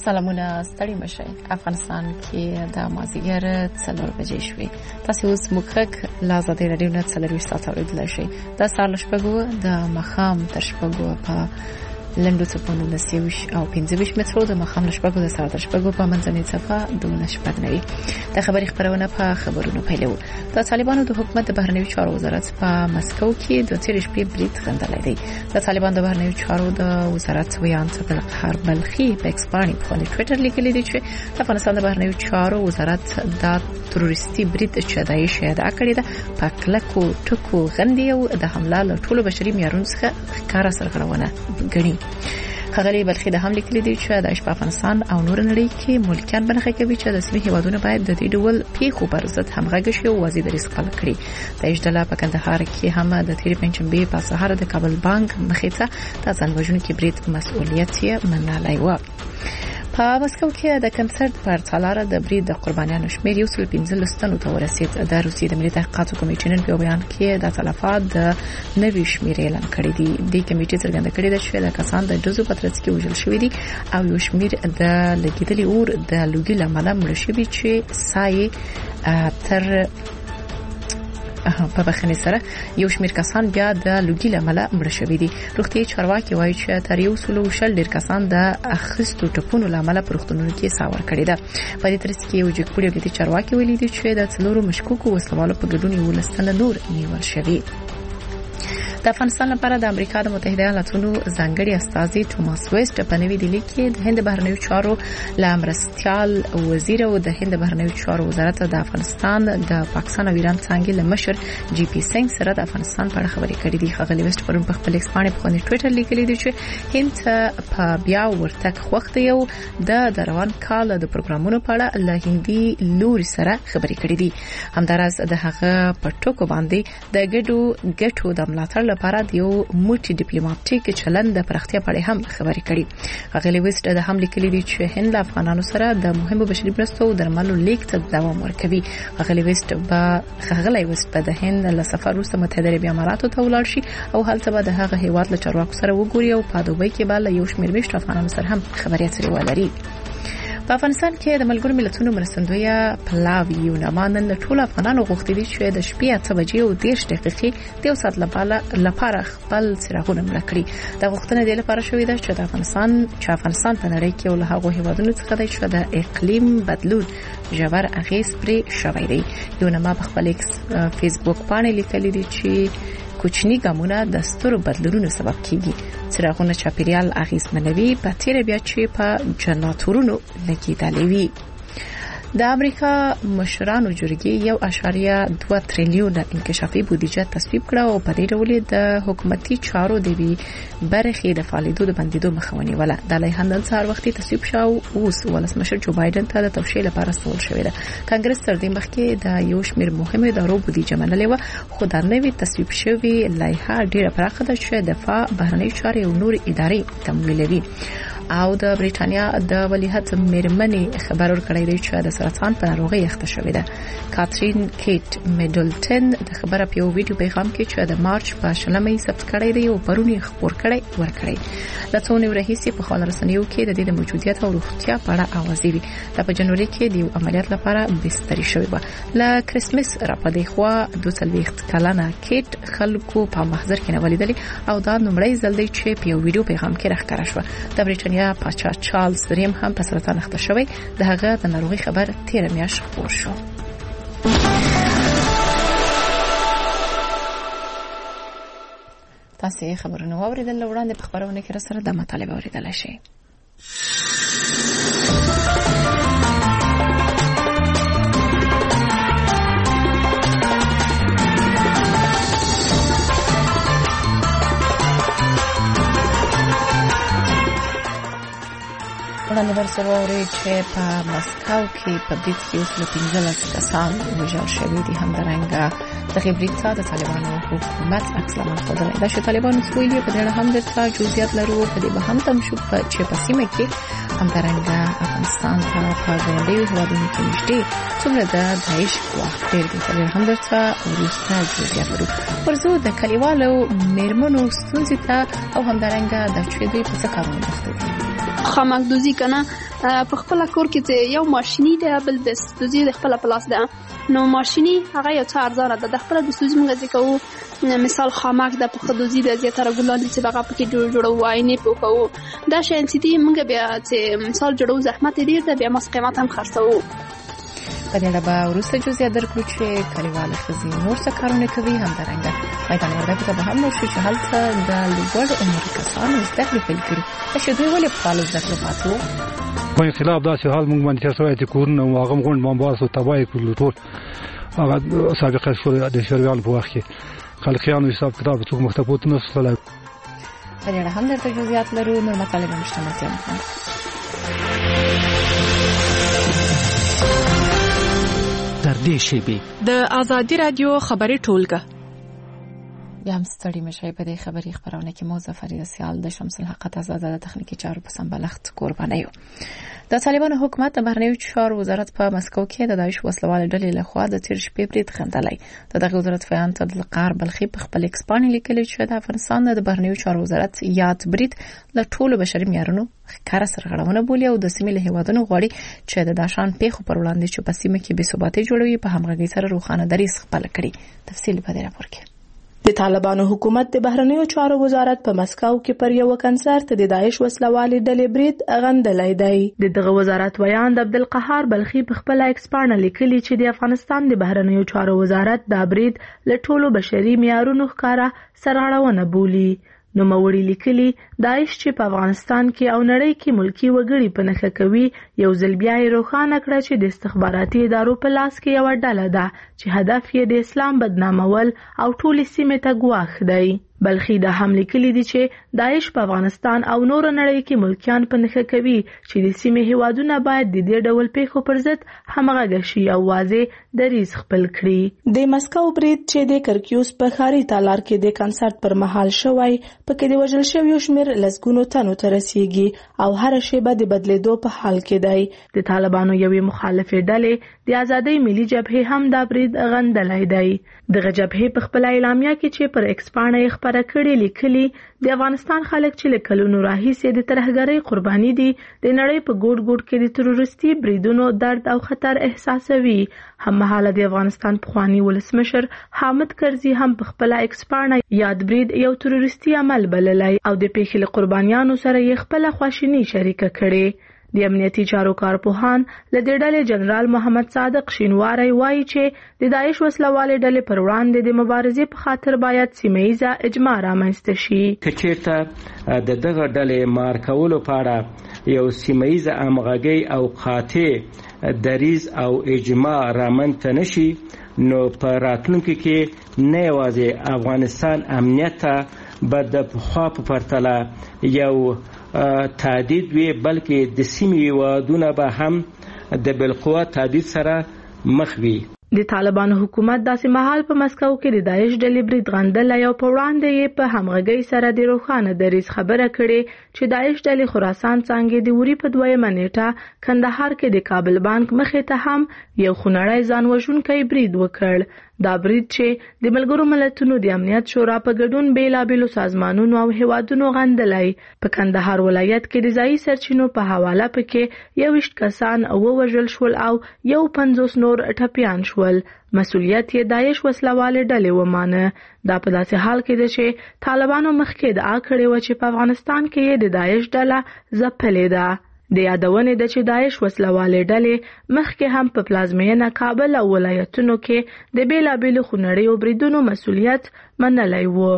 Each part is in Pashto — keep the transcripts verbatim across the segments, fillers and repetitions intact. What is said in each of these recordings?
سلامونه ستړي مشه. افغانستان کې د مازیګر څلور بجې شوې. تاسو اوس مخک لازم د رادیو نه څلور ساعت اوریدل شي. د سهار شپږو د مخام تر شپږو په لندو څپونو د سیوش او پنځه مترو د مخام شپږو د ساعت شپږو په منځنۍ صفه دونه شپږ نوي. د خبري خبرونه په خبرونو پیلو. د طالبانو د حکومت د بهرنیو چارو وزارت په مسکو کې د تیر شپې بریټ غندلې دی. د طالبان د بهرنیو چارو د وزارت ویان صدر هربل خي په ایکسپانی په ټوئیټر لیکلي دی چې افغانستان د بهرنیو چارو وزارت د تروریستي بریټ چدای شهدا کړی ده په کلکو ټکو غندي او د حمله له ټولو بشري معیارونو څخه ښکارا سرغړونه غني. خغلی بلخی د هم لیکلي دی چې د افغانستان او نور نړۍ کې ملکیان بلخه کوي چې د سیمې هیوادونو باید د دې ډول پیښو پر ضد همغږي شي او وزیر رئیس خپل کړي. د اجدلا په کندهار کې هم د تیر پنځمبه په سهار د کابل بانک مخې ته د ځانوژونکو بریټ مسؤلیت یې منلای و. په مسکو کې د کنسرت پر څلاره د بریډ د قربانیانو شمیر یو سل پنځه لستنو ته ورسید. د روسیې د ملي تحقیقاتو کمیټې نن په بیان کې د تلفات د نوي شمیر اعلان کړی دی. د کمیټې څرګنده کړې ده چې د کسان د جزو پترڅ کې وژل شوی دي او یو شمیر د لګیدلي اور د لوګي لامل مړ شوی چې سای تر په بخښنې سره یو شمیر کسان بیا د لوګي لامل مړ شوی دي. روغتي چارواکي وایي چې تر یو سل شل ډیر کسان د اخستو ټپونو لامل پروختونونو کې ساور کړی ده. په دې ترڅ کې یو جګپوړي د چارواکي ویلي دي چې د څلورو مشکوکو وسلوالو په ګډون یو لستنه نور نیول شوی. د افغانستان لپاره د امریکا د متحده ایالاتونو ځانګړي استازي توماس ویسټ په نوې دهلي کې د هند بهرنیو چارو لامرستيال وزیر او د هند بهرنیو چارو وزارت د افغانستان د پاکستان او ایران څنګه لمشر جی پی سنگ سره د افغانستان په اړه خبرې کړې دي. خغلی ویسټ پرون په خپل ایکسپانی په ټوئیټر لیکلي دی چې هند په بیا ورتک وخت یو د دروان کال د پروګرامونو په اړه له هندي لوري سره خبرې کړې دي. همدارس د هغه په ټکو باندې د ګډو ګټو د ملاتړ لپاره د یو موټي ډیپلوماټیک چلند د پرختیا په اړه هم خبرې کړې. غلي ویسټ د هم لیکلي دی چې هند افغانانو سره د مهمو بشري مرستو او درملو لیک ته دوام ورکوي. غلي ویسټ به غلي ویسټ په د هند له سفر وروسته متحده عربي اماراتو ته ولاړ شي او هلته به د هغه هیواد له چارواکو سره وګوري او په دوبۍ کې به له یو شمېر میشت افغانانو سره هم خبرې اترې ولري. په افغانستان کې د ملګرو ملتونو مرستندویه پلاوی یو نمانن له ټولو افغانانو غوښتي دي چې د شپې اته بجې او دېرش دقیقې د یو ساعت لپاره خپل څراغونه مړه کړي. د غوښتنې د لپاره شوې ده چې د افغانستان چې افغانستان په نړۍ کې له هغو هیوادونو څخه دی چې د اقلیم بدلون ژور اغېز پرې شوی دی. یو نما په خپل فیسبوک باندې لیکلي دي چې کوچنی ګامونه د سترو بدلونونو سبب کیږي. څراغونه چاپیریال اغیزمنوي په تیر بیا چې په جنراتورونو لګیدلې وي. د امریکا مشرانو جرګې یو اشاریه دوه تریلیون انکشافي بودیجه تصویب کړه او په دې ډول د حکومتي چارو د وی برخې د فعالیتونو د بندیدو مخاوني ولا د لایحه نن سهار وختي تصویب شو او ولسمشر جو بایدن ته د توشیح لپاره سوال شوی دی. کانګرس تر دې مخکې د یو شمېر مهمه ادارو بودیجه منلې و خو د نوې تصویب شوی لایحه ډیره پراخه ده چې دفاع بهرنۍ چارې او نور ادارې تمویلوي. او د بریټانیا د ولیعهد میرمنې خبر ورکړی دی چې د سرطان په ناروغۍ اخته شوې ده. کاترین کیټ میډلټن د خبره په یو ویډیو پیغام کې چې د مارچ په شلمې ثبت کړی دی او پرونی خبر کړی ورکړی. د څو نیو رئیس په خپل رسنیو کې د دې د موجودیت او روغتیا په اړه اوازې وی. د په جنوري کې د یو عملیات لپاره بستري شوی و. ل کریسمس را پدې خو دوه څلوېښت کلنه کیټ خلکو په محضر کې نه ولیدلې او دا نمړی ځل دی چې په یو ویډیو پیغام کې راښکاره شو. د بریټانیا پاچا چارلز دریم هم په سرطان اخته شوی. د هغه د ناروغي خبر تیر میاشت خبر شو. تاسو خبرونه واوریدل وړاندې په خبرونه کې را سره د مطالبه اوریدل شي. وړاندې ورسره اوري چې په مسکو کې په بریټ کې اوس له پنځلس کسان وژل شوي دي. همدارنګه دغه بریټ د طالبانو حکومت عکس العمل ښودلی ده چې طالبانو څه ویلي په دې اړه هم درته جزئیات لرو. په دې به هم تم شو چې په سیمه کې همدارنګه افغانستان ته په ګاونډیو هېوادونو کې نږدې څومره د داعش ګواښ ډېر دی. په دې هم درته وروسته جزئیات لرو. ورځو د کلیوالو میرمنو ستونزې ته او همدارنګه د چې دوی په څه کارونه بوخته دي. خامک دوزی کنه په خپل کور کې چې یو ماشيني دی بل د سوزي د خپل پلاس ده نو ماشيني هغه یو څه ارزانه ده د خپل د سوزي موږ ځکو مثال خامک د په خدوزي د زیاتره ګلان چې دغه پکې جوړ جوړو آینه په کوو دا شین چې دی موږ بیا چې مثال جوړو زحمت ډیر ده بیا مس قیمت هم خرڅو په دې اړه ورسته جزئیات درکړو چې کلیوال خزي نور څه کارونه کوي هم درنګ میدان ورته به هم نو چې هلته د لوړ عمر کسانو زده کړې پیل کړي چې دوی ولې په حال زده کړې پاتو په خلاف داسې حال موږ باندې چې سوي کورونه او هغه غونډ مامباسو تبای کول ټول هغه سابقه شو د شریال په وخت کې خلقيانو حساب کتاب څوک مختبوت نه سره په دې اړه هم درته جزئیات لرو نو مطالب مشتمل دي در دې شیبه د آزادی رادیو خبري ټولګه بیا هم ستړي مشي په دې خبري خبرونه کې مو ظفر سیال د شمس الحق آزاد د تخنیکی چارو په سمبلخت قرباني یو د طالبانو حکومت د بهرنیو چارو وزارت په مسکو کې د داعش وسلوال ډلې لخوا د تیر شپې برید خندلای د دغه وزارت بیان ته د قار بلخي په خپل ایکسپان لیکلی چې د افغانستان د بهرنیو چارو وزارت یاد برید له ټولو بشري معیارونو ښکاره سرغړونه بولي او د سیمې له هیوادونو غواړي چې د داشان پیښو پر وړاندې چې په سیمه کې بې ثباتي جوړوي په همغږي سره روښانه دریځ خپل کړي تفصیل په دې راپور کې د طالبانو حکومت د بهرنیو چارو وزارت په مسکو کې پر یو کنسرت د داعش وسلوالې ډلې برید غندلای دی دغه وزارت بیان د عبدالقهار بلخي په خپل ایکسپان لیکلی چې د افغانستان د بهرنیو چارو وزارت دا برید له ټولو بشري معیارونو ښکارا سرغړونه بولي نو موري لیکلي داعش چې په افغانستان کې او نړۍ کې ملکی وګړي په نخښه کوي یو ځل بیا یې روښانه کړه چې د استخباراتي ادارو په لاس کې یو ډله ده چې هدف یې د اسلام بدنامول او ټول سیمه ته ګواښ دی بلخي د حمله کړي دي چې داعش په افغانستان او نور نړۍ کې ملکیان په نخښه کوي چې د سیمه هیوادونه باید د دې ډول پیښو پر ضد همغږي شي او واضح دریځ خپل کړي د مسکو برید چې د کرکیوس په خاري تالار کې د کنسرت پر مهال شوی پکې د وژل شویو شمیر لسګونو تنو ته رسیږي او هر شیبه د بدلیدو په حال کې دی د طالبانو یوې مخالفه ډلې د ازادۍ ملي جبهه هم دا برید غندلای دی دغه جبهه په خپل اعلامیه کې چې پر ایکسپانه خبره کړې لیکلي د افغانستان خلک چې له کلونو راهیسې د ترهګرۍ قرباني دي د نړۍ په ګوټ ګوټ کې د تروریستي بریدونو درد او خطر احساسوي هممهاله د افغانستان پخوانی ولسمشر حامد کرزي هم په خپل ایکسپانه یاد برید یو تروریستي عمل بللی او د پیښې له قربانیانو سره یې خپل خواشیني شریکه کړې د امنیتي چارو کارپوهان له دې ډلې جنرال محمد صادق شینواری وایي چې د داعش وسلوالې ډلې پر وړاندې د مبارزې په خاطر باید سیمه‌ایزه اجماع رامنځته شي کچېرته د دغه ډلې مار کولو په اړه یو سیمه‌ایزه همغږي او قاطع دریځ او اجماع رامنځته نشي نو په راتلونکي کې نه یوازې افغانستان امنیت به د پخوا په پرتله یو تهدید وي بلکې د سیمې هیوادونه به هم د بالقوه تهدید سره مخ وي د طالبانو حکومت داسې مهال په مسکو کې د داعش ډلې برید غندلای او په وړاندې یې په همغږۍ سره د روښانه دریځ خبره کړې چې داعش ډلې خراسان څنګه د وری په دویمه نیټه کندهار کې د کابل بانک مخې ته هم یو خونړی ځان وژونکی برید وکړ دا برید چې د ملګرو ملتونو د امنیت شورا په ګډون بیلابېلو سازمانونو او هیوادونو غندلای په کندهار ولایت کې د ځایي سرچینو په حواله پکې یوویشت کسان ووژل شول او یو پنځوس نور ټپیان شول مسؤلیت یې داعش وسلوالې ډلې ومانه دا په داسې حال کې ده چې طالبانو مخکې دعا کړې و چې په افغانستان کې یې د داعش ډله ځپلې ده د یادونې د چې داعش وسلوالې ډلې مخکې هم په پلازمینه کابل او ولایتونو کې د بیلابېلو خونړیو بریدونو مسؤلیت منلی و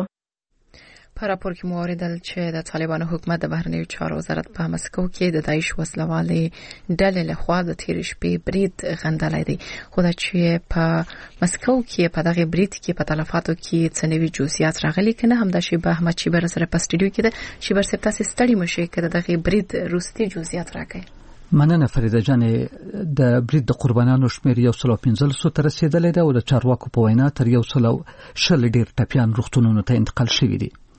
په راپور کې مو اوریدل چې د طالبانو حکومت د بهرنیو چارو وزارت په مسکو کې د داعش وسلوالې ډلې لخوا د تیر شپې برید غندلای دی خو دا چې په مسکو کې په دغه برید کې په تلفاتو کې څنوي جزئیات راغلي کنه هم د شیبه احمد چیبر سره په سټډیو کې ده شیبر سپ تاسو ستړي مشه کړه دغه برید روستي جزئیات راکړي مننه فریده جانې د برید د قربانانو شمیر یو سل او پنځه سو تر رسیدلې ده او د چارواکو په وینا تر یو سل شل ډیر ټپیان روغتونونو ته انتقال شوي دي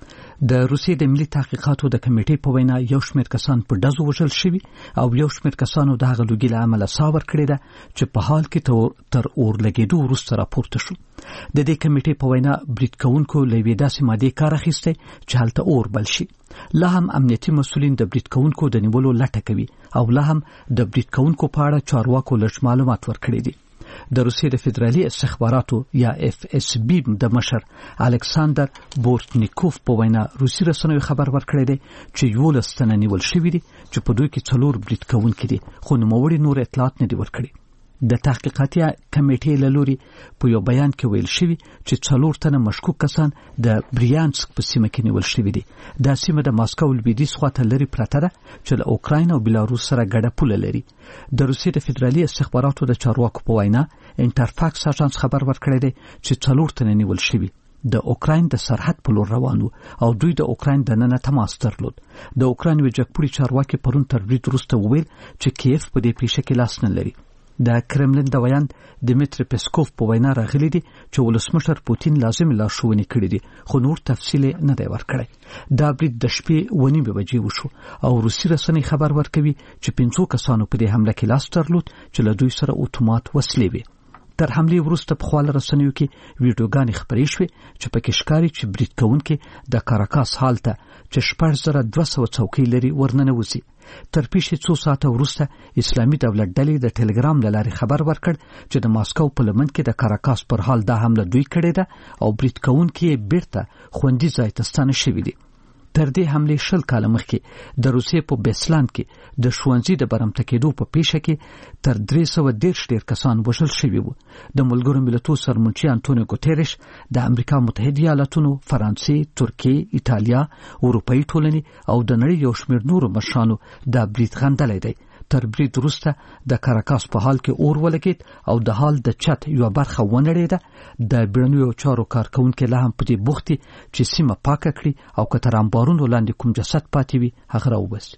د روسیې د ملي تحقیقاتو د کمیټې په وینا یو شمېر کسان په ډزو وژل شوي او یو شمېر کسانو د هغه لوګي له امله ساه ورکړې ده چې په حال کې تر اور لګېدو وروسته راپورته شو. د دې کمیټې په وینا برید کوونکو له یوې داسې مادې کار اخیستی چې هلته اور بل شي. لا هم امنیتي مسؤلین د برید کوونکو د نیولو لټه کوي او لا هم د برید کوونکو په اړه چارواکو لږ معلومات ورکړي دي. د روسیې د فدرالي استخباراتو یا اف اس بی د مشر الکساندر بورتنیکوف په وینا روسي رسنیو خبر ورکړی دی چې یولس تنه نیول شوي دي چې په دوی کې څلور برید کوونکي دي خو نوموړي نور اطلاعات نه دي ورکړي. د تحقیقاتي کمیټې له لوري په یو بیان کې ویل شوي چې څلور تنه مشکوک کسان د بریانسک په سیمه کې نیول شوي دي. دا سیمه د ماسکو لویدیځ خواته لري پرته ده چې له اوکراین او بلاروس سره ګډه پوله لري. د روسیې د فدرالي استخباراتو د چارواکو په وینا انټرفاکس اژانس خبر ورکړی دی چې څلور تنه نیول شوي د اوکراین د سرحد په لور روان وو او دوی د اوکراین دننه تماس درلود. د اوکراین وجګپوړي چارواکي پرون تر برید وروسته وویل چې کیف په دې پیښه کې لاس نه لري. د کرملین د ویاند دمیتری پیسکوف په وینا راغلی دی چې ولسمشر پوتین لازم لارښوونې کړې دي خو نور تفصیل نه دی ورکړی. دا برید د شپې اوه نیمې بجې وشو او روسي رسنۍ خبر ورکوي چې پنځو کسانو په دې حمله کې لاس درلود چې له دوی سره اتومات وسلې وي. تر حملې وروسته په خواله رسنیو کې ویډیوګانې خپرې شوې چې پکې ښکاري چې برید کوونکي د کاراکاس حال ته چې شپږ زره دوه سوه څوکۍ لري ورننوځي. تر پیښې څو ساعته وروسته اسلامي دولت ډلې د ټلګرام له لارې خبر ورکړ چې د ماسکو په لمن کې د کاراکاس پر حال دا حمله دوی کړې ده او برید کوونکي یې بیرته خوندي ځای ته ستانه شوي دي. تر دې حملې شل کاله مخکې د روسیې په بیسلاند کې د ښوونځي د برمته کېدو په پیښه کې تر درې سوه دېرش ډېر کسان وژل شوي وو. د ملګرو ملتونو سرمنشي انټونیو ګوتریش د امریکا متحده ایالاتونو، فرانسې، ترکیې، ایټالیا، اروپایي ټولنې او د نړۍ یو شمېر نورو مشرانو دا برید غندلی دی. تر برید وروسته د کاراکاس په حال کې اور ولګید او د حال د چت یو برخه ونړېده. د بیړنیو چارو کارکونکي لا هم په دې بوخت دي چې سیمه پاکه کړي او که تر امبارونو لاندې کوم جسد پاتې وي هغه راوباسي.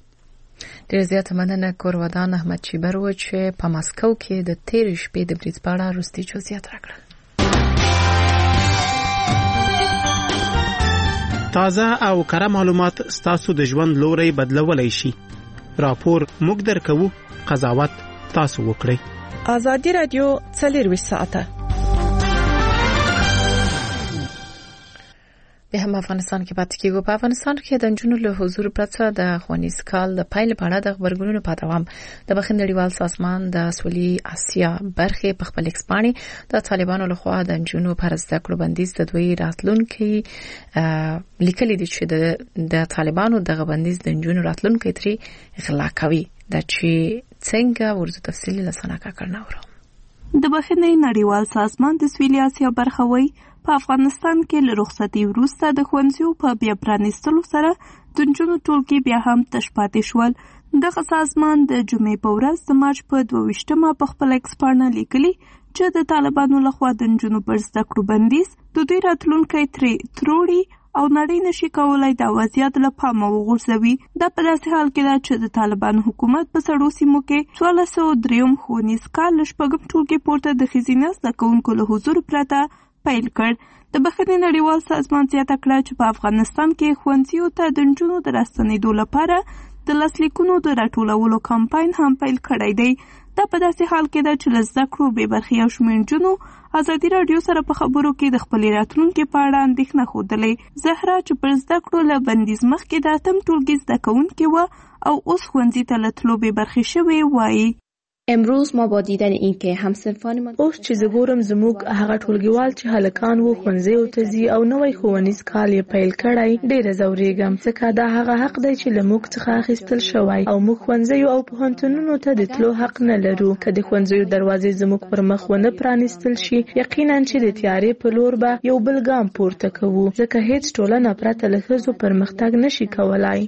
ډېر زیاته مننه کورودان احمد چیبر و چې په ماسکو کې د تېرې شپې د برید په اړه وروستي جزئیات راکړل. تازه او کره معلومات ستاسو د ژوند لوري بدلولای شي. راپور موږ درکو، قضاوت تاسو وکړئ. ازادي رادیو څلور ساعته به هم افغانستان کې پاتې کېږو. په افغانستان کې د نجونو له حضور پرته د ښوونیز کال د پیل په اړه د خبرګونونو په دوام د بخښنې نړیوال سازمان د سولې اسیا برخې په خپل ایکسپاني د طالبانو لخوا د نجونو پر زده کړو بندیز د دوی راتلونکي لیکلي دي چې د طالبانو دغه بندیز د نجونو راتلونکي تری غلا کوي. د چې څنګه ورته تفصیلی لسانه کړنه ورو. د بخښنې نړیوال سازمان د سولې اسیا برخه وایي په افغانستان کې له رخصتي وروسته د ښوونځیو په بیا پرانیستلو سره د نجونو ټولګي بیا هم تش پاتې شول. دغه سازمان د جمعې په ورځ د مارچ په دوه ویشتمه په خپل ایکسپانه لیکلي چې د طالبانو لخوا د نجونو پر زده کړو بندیز د دوی راتلونکی ترې تروړي او نړۍ نشي کولای دا وضعیت له پامه وغورځوي. دا په داسې حال کې ده چې د طالبانو حکومت په سړو سیمو کې څوارلس سوه درېیم ښوونیز کال له شپږم ټولګي پورته د ښځینه زده کوونکو له حضور پرته پیل کړ. د بخښنې نړیوال سازمان زیاته کړه چې په افغانستان کې ښوونځیو ته د نجونو د راستنېدو لپاره د لاسلیکونو د راټولولو کمپاین هم پیل کړی دی. دا په داسې حال کې ده چې له زده کړو بې برخې یو شمېر نجونو ازادي راډیو سره په خبرو کې د خپلې راتلونکي په اړه اندېښنه ښودلې. زهرا چې پر زده کړو له بندیز مخکې د اتم ټولګي زده کوونکې وه او اوس ښوونځي ته له تلو بې برخې شوې وایي. امروز ما با دیدن این که همصنفان من اوس چې زه ګورم زموږ هغه ټولګیوال چې هلکان وو ښوونځیو ته ځي او نوی ښوونیز کال یې پیل کړی ډېره ځورېږم ځکه دا هغه حق دی چې له موږ څخه اخیستل شوی او موږ ښوونځیو او پوهنتونونو ته د تلو حق نه لرو. که د ښوونځیو دروازې زموږ پر مخ ونه پرانیستل شي یقینا چې د تیارې په لور به یو بل ګام پورته کوو ځکه هیڅ ټولنه پرته له ښځو پرمختګ نشي کولای.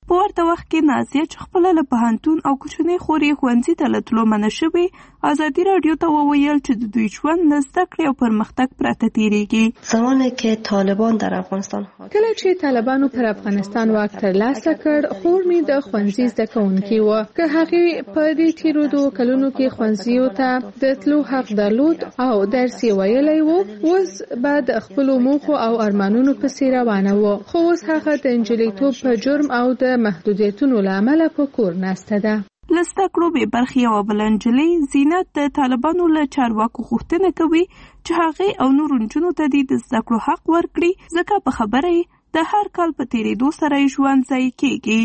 په ورته وخت کې نازیه چې خپله له پوهنتون او کوچنۍ خور یې ښوونځي ته له تلو منع شوې، ازادي راډیو ته وویل چې د دوی ژوند له زده کړې او پرمختګ پرته تېرېږي. زمانی که طالبان در افغانستان کله چې طالبانو پر افغانستان واک ترلاسه کړ، خور مې د ښوونځي زده کوونکې وه. که هغې په دې تېرو دوو کلونو کې ښوونځیو ته د تلو حق درلود او درس یې ویلی و، اوس به د خپلو موخو او ارمانونو پسې روانه وه. خو اوس هغه د نجلیتوب په جرم او د محدودیتونو له امله په کور ناسته ده. له زده کړو بې برخې یوه بله نجلۍ زینت د طالبانو له چارواکو غوښتنه کوي چې هغې او نورو نجونو ته دې د زده کړو حق ورکړي، ځکه په خبره یې د هر کال په تېرېدو سره یې ژوند ضایع کېږي.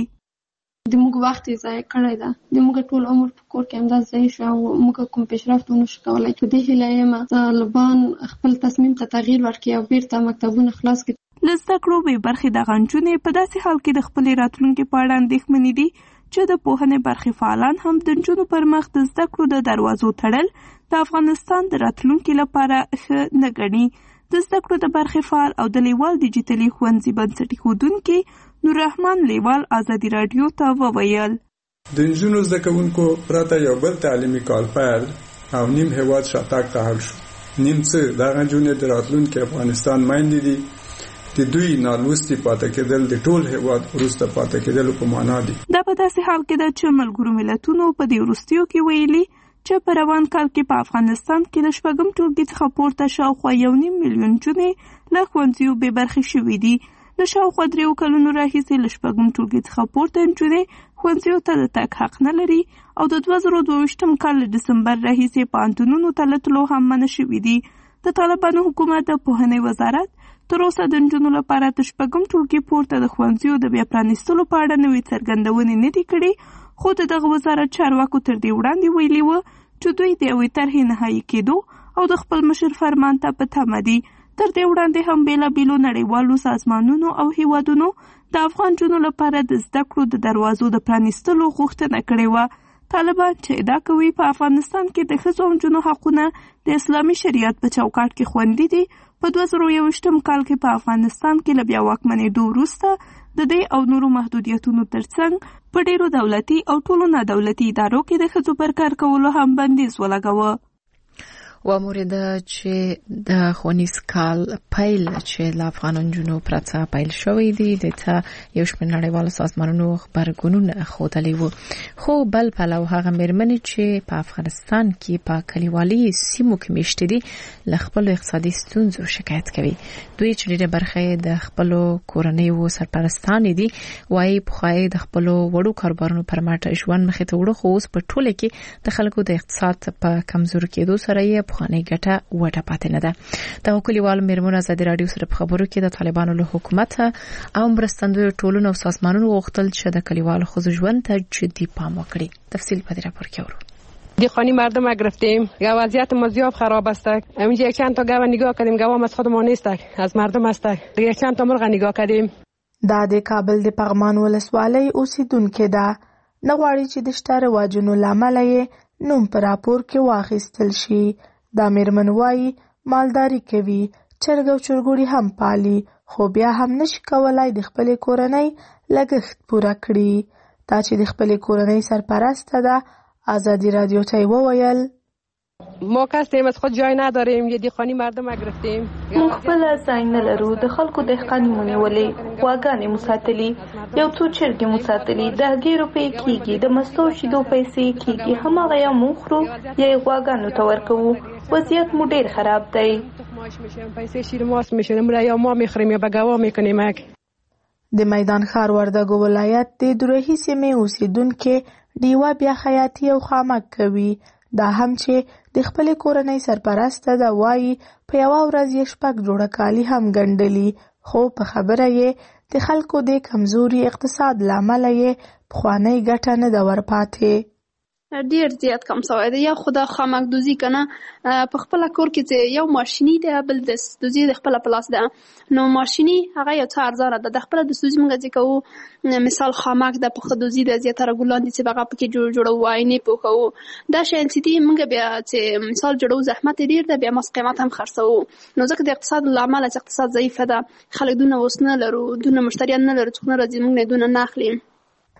د موږ وخت یې ضایع کړی ده، د موږ ټول عمر په کور کې همدا ضایع شو او موږ کوم پیشرفت ونشو کولی. په دې هیله یم طالبان خپل تصمیم ته تغییر ورکړي او بیرته مکتبونه خلاص کړي. له زده کړو بې برخې دغه نجونې په داسې حال کې د خپلې راتلونکي په اړه اندېښمنې دي چې د پوهنې برخې فعالان هم د نجونو پر مخ د زده کړو د دروازو تړل د افغانستان د راتلونکي لپاره ښه نه ګڼي. د زده کړو د برخې فعال او د لیوال ډیجیټلي ښوونځي بنسټ ایښودونکي نوررحمان لیوال ازادي راډیو ته وویل: د نجونو زده کوونکو پرته یو بل تعلیمي کال پیل او نیم هېواد شاتګ ته اړ شو. نیم څه دغه نجونې د راتلونکي افغانستان میندې دي. د دوی نالوستي پاتې کېدل د ټول هېواد وروسته پاتې کېدلو په معنا دي. دا په داسې حال کې ده چې ملګرو ملتونو په دې وروستیو کې ویلي چې په روان کال کې په افغانستان کې له شپږم ټولګي څخه پورته شاوخوا یو نیم میلیون نجونې له ښوونځیو بې برخې شوي دي. له شاوخوا دریو کلونو راهیسې له شپږم ټولګي څخه پورته نجونې ښوونځیو ته د تګ حق نه لري او د دوه زره دوه ویشتم کال له ډسمبر راهیسې پوهنتونونو ته له تلو هم منع شوي دي. د طالبانو حکومت د پوهنې وزارت تر اوسه د نجونو لپاره د شپږم ټولګي پورته د ښوونځیو د بیا پرانیستلو په اړه نوې څرګندونې نه دي کړې، خو د دغه وزارت چارواکو تر دې وړاندې ویلي وه چې دوی د یوې طرحې نهایي کېدو او د خپل مشر فرمان ته په تمه دي. تر دې وړاندې هم بېلابېلو نړیوالو سازمانونو او هیوادونو د افغان نجونو لپاره د زده کړو د دروازو د پرانیستلو غوښتنه کړې وه. طالبان چې ادعا کوي په افغانستان کې د ښځو او نجونو حقونه د اسلامي شریعت په چوکاټ کې خوندي دي، په دوه زره یوویشتم کال کې په افغانستان کې له بیا واکمنېدو وروسته د دې او نورو محدودیتونو ترڅنګ په ډېرو دولتي او ټولو نادولتي ادارو کې د ښځو پر کار کولو هم بندیز ولګاوه. و مورد چې د ښوونیز کال پیل چې له افغان نجونو پرته پیل شوی دی د ته یو شمېر نړیوالو سازمانونو غبرګونونه ښودلي وو، خو بل پلو هغه مېرمنې چې په افغانستان کې په کلیوالي سیمو کې میشتې دي له خپلو اقتصادي ستونزو شکایت کوي. دوی چې ډېره برخه د خپلو کورنیو سرپرستانې دي، وایي پخوا د خپلو وړو کاروبارونو پر مټ ژوند مخې ته وړو، خو اوس په ټوله کې د خلکو د اقتصاد په کمزوري کېدو سره یې خانه ګټه وټه پاتې نه ده. د کلیوالو مېرمنو ازادي راډیو سره په خبرو کې د طالبانو له حکومت او مرستندویو ټولنو او سازمانونو غوښتل چې د کلیوالو ښځو ژوند ته جدي پام وکړي. تفصیل په دې راپور کې اورو. دیخانی مردم گرفتیم، وضعیت ما زیاد خراب است. همینجا یک چند تا گاو نگاه کردیم، گاوام از خود ما نیست، از مردم است. یک چند تا مرغ نگاه کردیم. دا د کابل د پغمان ولسوالۍ اوسیدونکو ده، نه غواړي چې د شته رواجونو له امله یې نوم په راپور کې واخیستل شي. دا مېرمن وایي مالداري کوي، چرګ او چرګوړي هم پالي، خو بیا هم نشي کولای د خپلې کورنۍ لګښت پوره کړي. دا چې د خپلې کورنۍ سرپرسته ده، ازادي راډیو ته یې وویل: ما کسیم از خود جای نداریم، یه دیخانی مردم گرفتیم. مو خپل ځای نه لرو، د خلکو دهقاني مو نیولې، غواګانې مو ساتلي، یو څو چرګې مو ساتلي، د هګۍ روپۍ کېږي، د مستو شیدو پیسې کېږي، هماغه یا مو خورو یا یې غواګانو ته ورکوو. وضعیت مو ډېر خراب دی. پیسې شیر ماست میشونیم یا ما میخوریم یا به گوا میکنیم. د میدان ښار وردګو ولایت د درهي سیمې اوسیدونکې ډیوه بیا خیاطي او خامک کوي. دا هم چې د خپلې کورنۍ سرپرسته ده، وایي په یوه ورځ یې شپږ جوړه کالي هم ګنډلي، خو په خبره یې د خلکو د کمزوري اقتصاد له امله یې پخوانۍ ګټه نه ده ورپاتې. ډیر زیات کم شوی دی. یا خو د خامک دوزي کنه په خپل کور کې چې یو ماشيني دی، بل د دوزي د خپل پلاس ده، نو ماشيني هغه یو څه ارزانه ده. د خپل د دوزي موږ ځکه مثال خامک د په دوزي د زیاتره ګلان دي چې هغه پکې جوړ جوړو آینه پوکو، دا شین چې دی موږ بیا چې مثال جوړو زحمت ډیر ده، بیا مس قیمت هم خرڅو. نو ځکه د اقتصاد لامل چې اقتصاد ضعیف ده، خلک دونه وسنه لرو، دونه مشتریان نه لرو، څنګه راځي موږ نه دونه نه اخلي.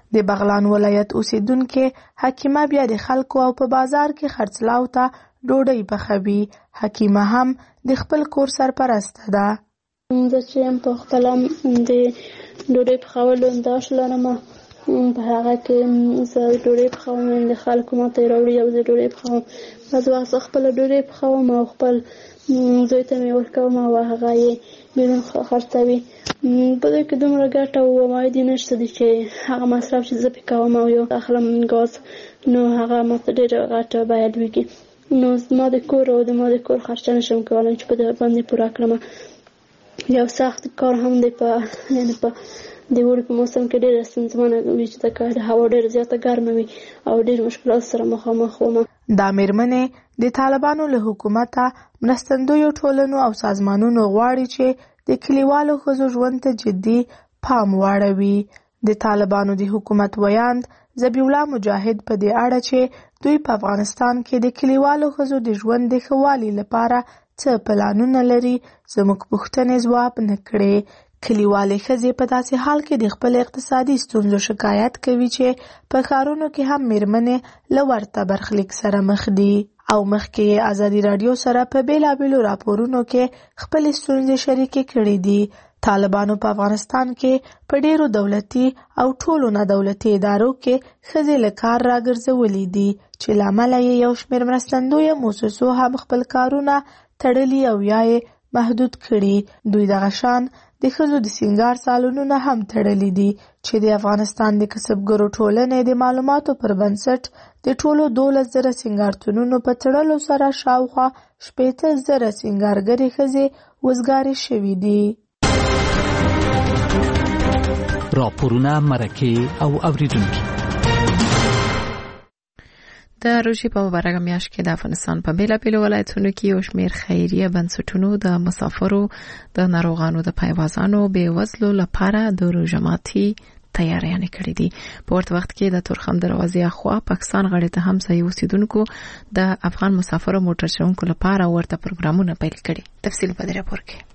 د بغلان ولایت اوسیدونکو حکیمه بیا د خلکو او په بازار کې خرڅلاو ته ډوډۍ پخوي. حکیمه هم د خپل کور سرپرسته ده. زه چې یم په خپله د ډوډۍ پخولو انداش لرم، په هغه کې زه ډوډۍ پخوم، د خلکو ماته یې راوړي او زه ډوډۍ پخوم. بعض وخت زه خپله ډوډۍ پخوم او خپل زوی ته مې ورکوم او هغه یې بیرون خرڅوي. په دوی کې دومره ګټه او عواید نشته دي چې هغه مصرف چې زه پې کوم او یو اخلم ګاز، نو هغه ماته ډېره غټه بیه لویږي. نو زما د کور او د ما د کور خرچه نشم کولی چې په دې باندې پوره کړم. یو سخت کار هم دی، په یعنې په د اوړي په موسم کې ډېره ستونزمنه وي چې د هوا ډېره زیاته ګرمه وي او ډېر مشکلات سره مخامخ وم. دا مېرمنې د طالبانو له حکومته مرستندویو ټولنو او سازمانونو غواړي چې د کلیوالو ښځو ژوند ته جدي پام واړوي. د طالبانو د حکومت ویاند ذبیح الله مجاهد په دې اړه چې دوی په افغانستان کې د کلیوالو ښځو د ژوند د ښه والي لپاره څه پلانونه لري زموږ پوښتنې ځواب نه کړې. کلیوالې ښځې په داسې حال کې د خپل اقتصادي ستونزو شکایت کوي چې په ښارونو کې هم مېرمنې له ورته برخلیک سره مخ دي او مخکې یې ازادي راډیو سره په بېلابېلو راپورونو کې خپلې ستونزې شریکې کړې دي. طالبانو په افغانستان کې په ډېرو دولتي او ټولو نه دولتي ادارو کې ښځې له کار راګرځولي دي چې له امله یې یو شمېر مرستندویه موسسو هم خپل کارونه تړلي او یا یې محدود کړي. دوی دغه شان د ښځو د سینګار سالونونه هم تړلي دي چې د افغانستان د کسبګرو ټولنې د معلوماتو پر بنسټ د ټولو دولس زره سینګارتونونو په تړلو سره شاوخوا شپېته زره سینګارګرې ښځې وزګارې شوي دي. راپورونه، مرکې او اوریدونکي. د روژې په مبارکه میاشت کې د افغانستان په بیلابیلو ولایتونو کې یو شمېر خیریه بنسټونو د مسافرو د ناروغانو د پایوازانو بېوزلو لپاره د روژه ماتي تیاریانې کړې دي. په ورته وخت کې د تورخم دروازې اخوا پاکستان غاړې ته هم ځایي اوسیدونکو د افغان مسافرو موټر چلونکو لپاره ورته پروګرامونه پیل کړي. تفصیل په دې راپور کې.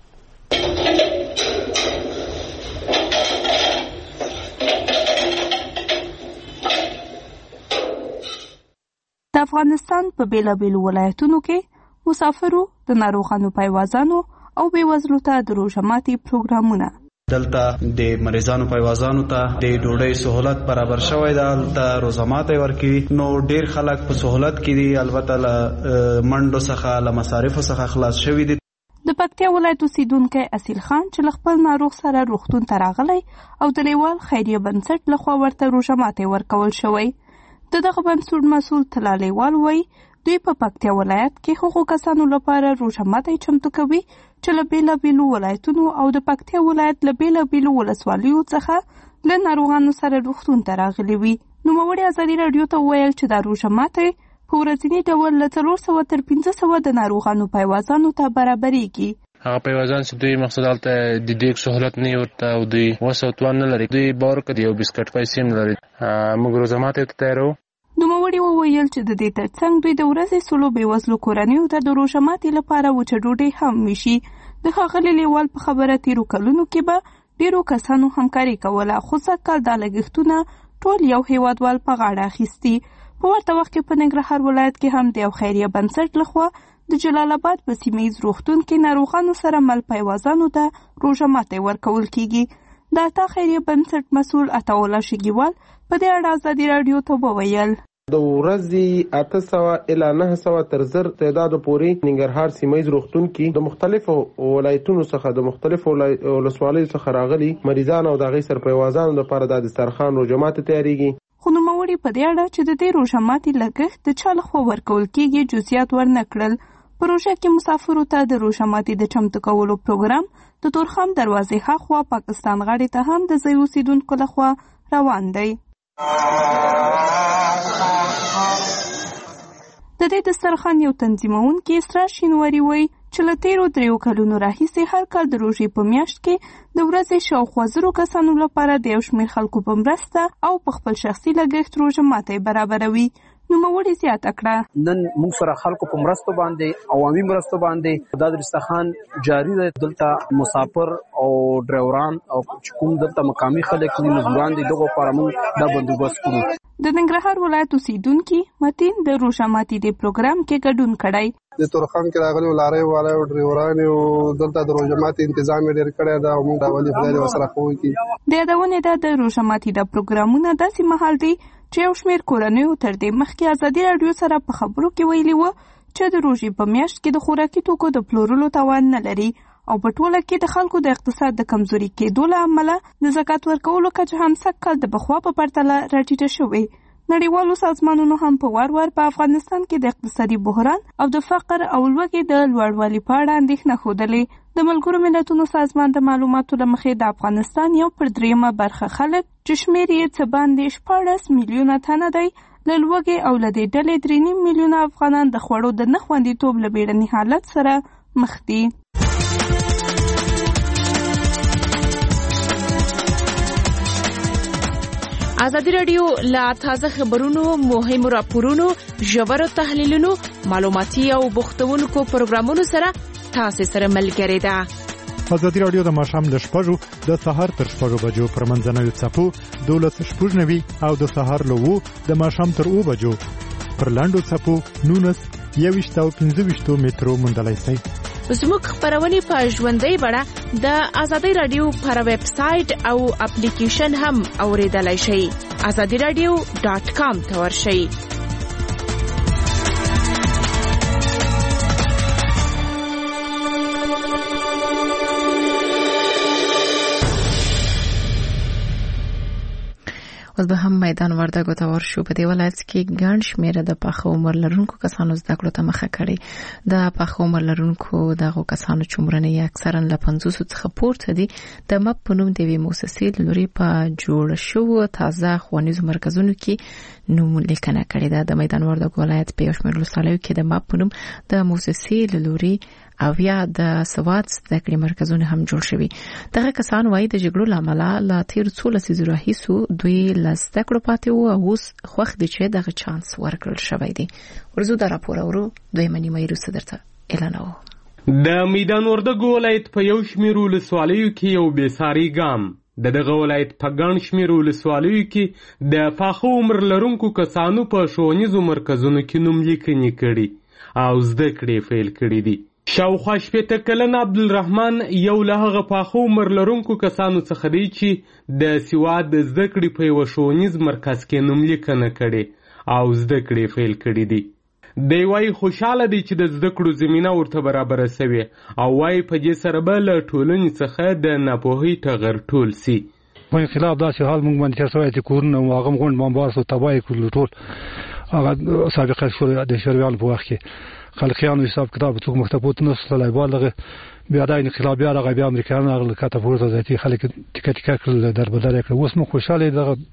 د افغانستان په بیلابیلو ولایتونو کې مسافرو د ناروغانو پایوازانو او بېوزلو ته د روژه ماتي پروګرامونه. دلته د مریضانو پایوازانو ته د ډوډۍ سہولت برابر شوی ده، دلته روژه ماتي ورکوي. نو ډیر خلک په سہولت کې دي، البته له منډو څخه له مصارفو څخه خلاص شوي دي. د پکتیا ولایت اوسیدونکی اصیل خان چې له خپل ناروغ سره روغتون ته راغلی او د لیوال خیریه بنسټ لخوا ورته روژه ماتي ورکول شوی. د دغه بنسټ مسؤل طلالیوال وایي دوی په پکتیا ولایت کې هغو کسانو لپاره روژه ماتي چمتو کوي چې له بیلابیلو ولایتونو او د پکتیا ولایت له بیلابیلو ولسوالیو څخه له ناروغانو سره روغتون ته راغلي وي. نوموړي ازادي راډیو ته وویل چې دا روژه ماتي په ورځني ډول له څلور سوه تر پنځه سوه د ناروغانو پایوازانو ته برابرېږي. هغه پیوازان چې دوی مقصد هلته د دیګ سهولت نه ورته او دوی وس او توان نه لري، دوی باور کوي یو بسکټ پیسې هم لري. موږ روژه ماتي ته تیارو. نوموړي وویل چې د دې ترڅنګ دوی د ورځې سلو بېوزلو کورنیو ته د روژه ماتي لپاره وچه ډوډۍ هم ویشي. د ښاغلي لیوال په خبره تېرو کلونو کې به ډېرو کسانو همکاري کوله، خو سږکال دا لګښتونه ټول یو هېوادوال په غاړه اخیستي. په ورته وخت کې په ننګرهار ولایت کې هم د یو خیریه بنسټ لخوا د جلال آباد په سیمه ییز روغتون کې ناروغانو سره مل پایوازانو ته روژه ماتي ورکول کیږي. د عطا خیریه بنسټ مسؤل عطاالله شګیوال په دې اړه ازادي راډیو ته وویل د ورځې اته سوه الی نهه سوه تر زر تعدادو پورې ننګرهار سیمه ییز روغتون کې د مختلفو ولایتونو څخه د مختلفو ولسوالیو څخه راغلي مریضان او د هغوی سرپیوازانو لپاره د دسترخوان روژه ماتي تیاریږي. خو نوموړي په دې اړه چې د دې روژه ماتي لګښت د چا لخوا ورکول کیږي جزئیات ورنه کړل. په روژه کې مسافرو ته د روژه ماتي د چمتو کولو پروګرام د تورخم دروازې هاخوا پاکستان غاړې ته هم د ځای اوسیدونکو لخوا روان دی. د دې دسترخوان یو تنظیمونکی اسرار شینواري وایي چې له تېرو دریو کلونو راهیسې هر کال د روژې په میاشت کې د ورځې شاوخوا زرو کسانو لپاره د یو شمېر خلکو په مرسته او په خپل شخصي لګښت روژه ماتي برابروي. نوموړي زیاته کړه نن موږ سره خلکو په مرستو باندې عوامي مرستو باندې دا دسترخوان جاری دی. دلته مسافر او ډرایوران او کوم دلته مقامي خلک دي مزدوران دي دغه لپاره موږ دا بندوبست کړو. د ننګرهار ولایت اوسیدونکي متین د روژه ماتي د پروګرام کې ګډون کړی. د تورخم کې راغلي لارې والے او ډرایوران او دلته د روژه ماتي تنظیم ډېر کړی دا موږ د ولې خدای وسره کوو کی د یادونه ده د روژه ماتي د پروګرامونه داسې مهال دی چې یو شمېر کورنیو تر دې مخکې ازادي راډیو سره په خبرو کې ویلي و چې د روژې په میاشت کې د خوراکي توکو د پلورلو توان نه لري او په ټوله کې د خلکو د اقتصاد د کمزوري کېدو له امله د زکات ورکولو کچه هم سږ کال د پخوا په پرتله راټیټه شوې. نړیوالو سازمانونو هم په وار وار په افغانستان کې د اقتصادي بحران او د فقر او لوږې د لوړوالي په اړه اندېښنه ښودلې. د ملګرو ملتونو سازمان د معلوماتو له مخې د افغانستان یو پر دریمه برخه خلک چې شمېر یې څه باندې شپاړس میلیونه تنه دی له لوږې او له دې ډلې درې نیم میلیونه افغانان د خوړو د نه خوندیتوب له بیړني حالت سره مخ دي. ازادي راډیو لا تازه خبرونو، مهمو راپورونو، ژورو تحلیلونو، معلوماتي او بوختونکو پروګرامونو سره تاسو سره ملګری ده. ازادي راډیو د ماښام له شپږو د سهار تر شپږو بجو پر منځنوي څپو دولس شپږ نوي او د سهار له وو د ماښام تر اوه بجو پر لاندو څپو نونس یویشت او پنځه ویشتو مترو موندلای شئ. زموږ خبرونه په ژوندۍ بڼه د ازادي راډیو پر ویب سټ او اپلیکیشن هم اوریدلای شئ. ازادي راډیو ډاٹ کام ته ورشئ. اوس به هم میدان وردګو ته ورشو. په دې ولایت کې ګڼ شمېره د پاخه عمر لرونکو کسانو زده کړو ته مخه کړې. د پاخه عمر لرونکو دغو کسانو چې عمرونه یې اکثرا له پنځوسو څخه پورته دي د مپ په نوم د یوې مؤسسې له لوري په جوړ شوو تازه ښوونیزو مرکزونو کې نوم لیکنه کړې ده. د میدان وردګو ولایت په یو شمېر ولسوالیو کې د مپ په نوم د مؤسسې له لوري او یا د سواد زده کړې مرکزونه هم جوړ شوي. دغه کسان وايي د جګړو له امله له تېرو څو لسیزو راهیسې دوی له زده کړو پاتې وو او اوس خوښ دي چې دغه چانس ورکړل شوی دی. ورځو دا راپور اورو دویمه نیمه وروسته درته اعلانوو. د میدان وردګو ولایت په یو شمېر ولسوالیو کې یو بېساري ګام د دغه ولایت په ګڼ شمېر ولسوالیو کې د پاخه عمر لرونکو کسانو په ښوونیزو مرکزونو کې نوم لیکنې کړي او زده کړې پیل کړي دي. شاوخوا شپېته کلن عبدالرحمن یو له هغه پاخه عمر لرونکو کسانو څخه دی چې د سواد د زده کړې په یوه ښوونیز مرکز کې نوم لیکنه کړې او زده کړې پیل کړي دي. دی وایي خوشحاله دی چې د زده کړو زمینه ورته برابره سوې او وایي په دې سره به له ټولنې څخه د ناپوهۍ ټغر ټول سي. په انقلاب داسې حال موږ باندې تېر شوی چې کورونه او هغه غونډ مامباس او تباه یې کړلو ټول هغه سابقه شوې د شورویانو په وخت کې خلقیانو حساب کتاب څوک مکتبوت نه سلای بالغه بیا د انقلاب بیا راغی بیا امریکایان هغه کاته پورته ځاتي خلک ټیکټ ټیکټ کړل در بدل کړ. اوس مو خوشاله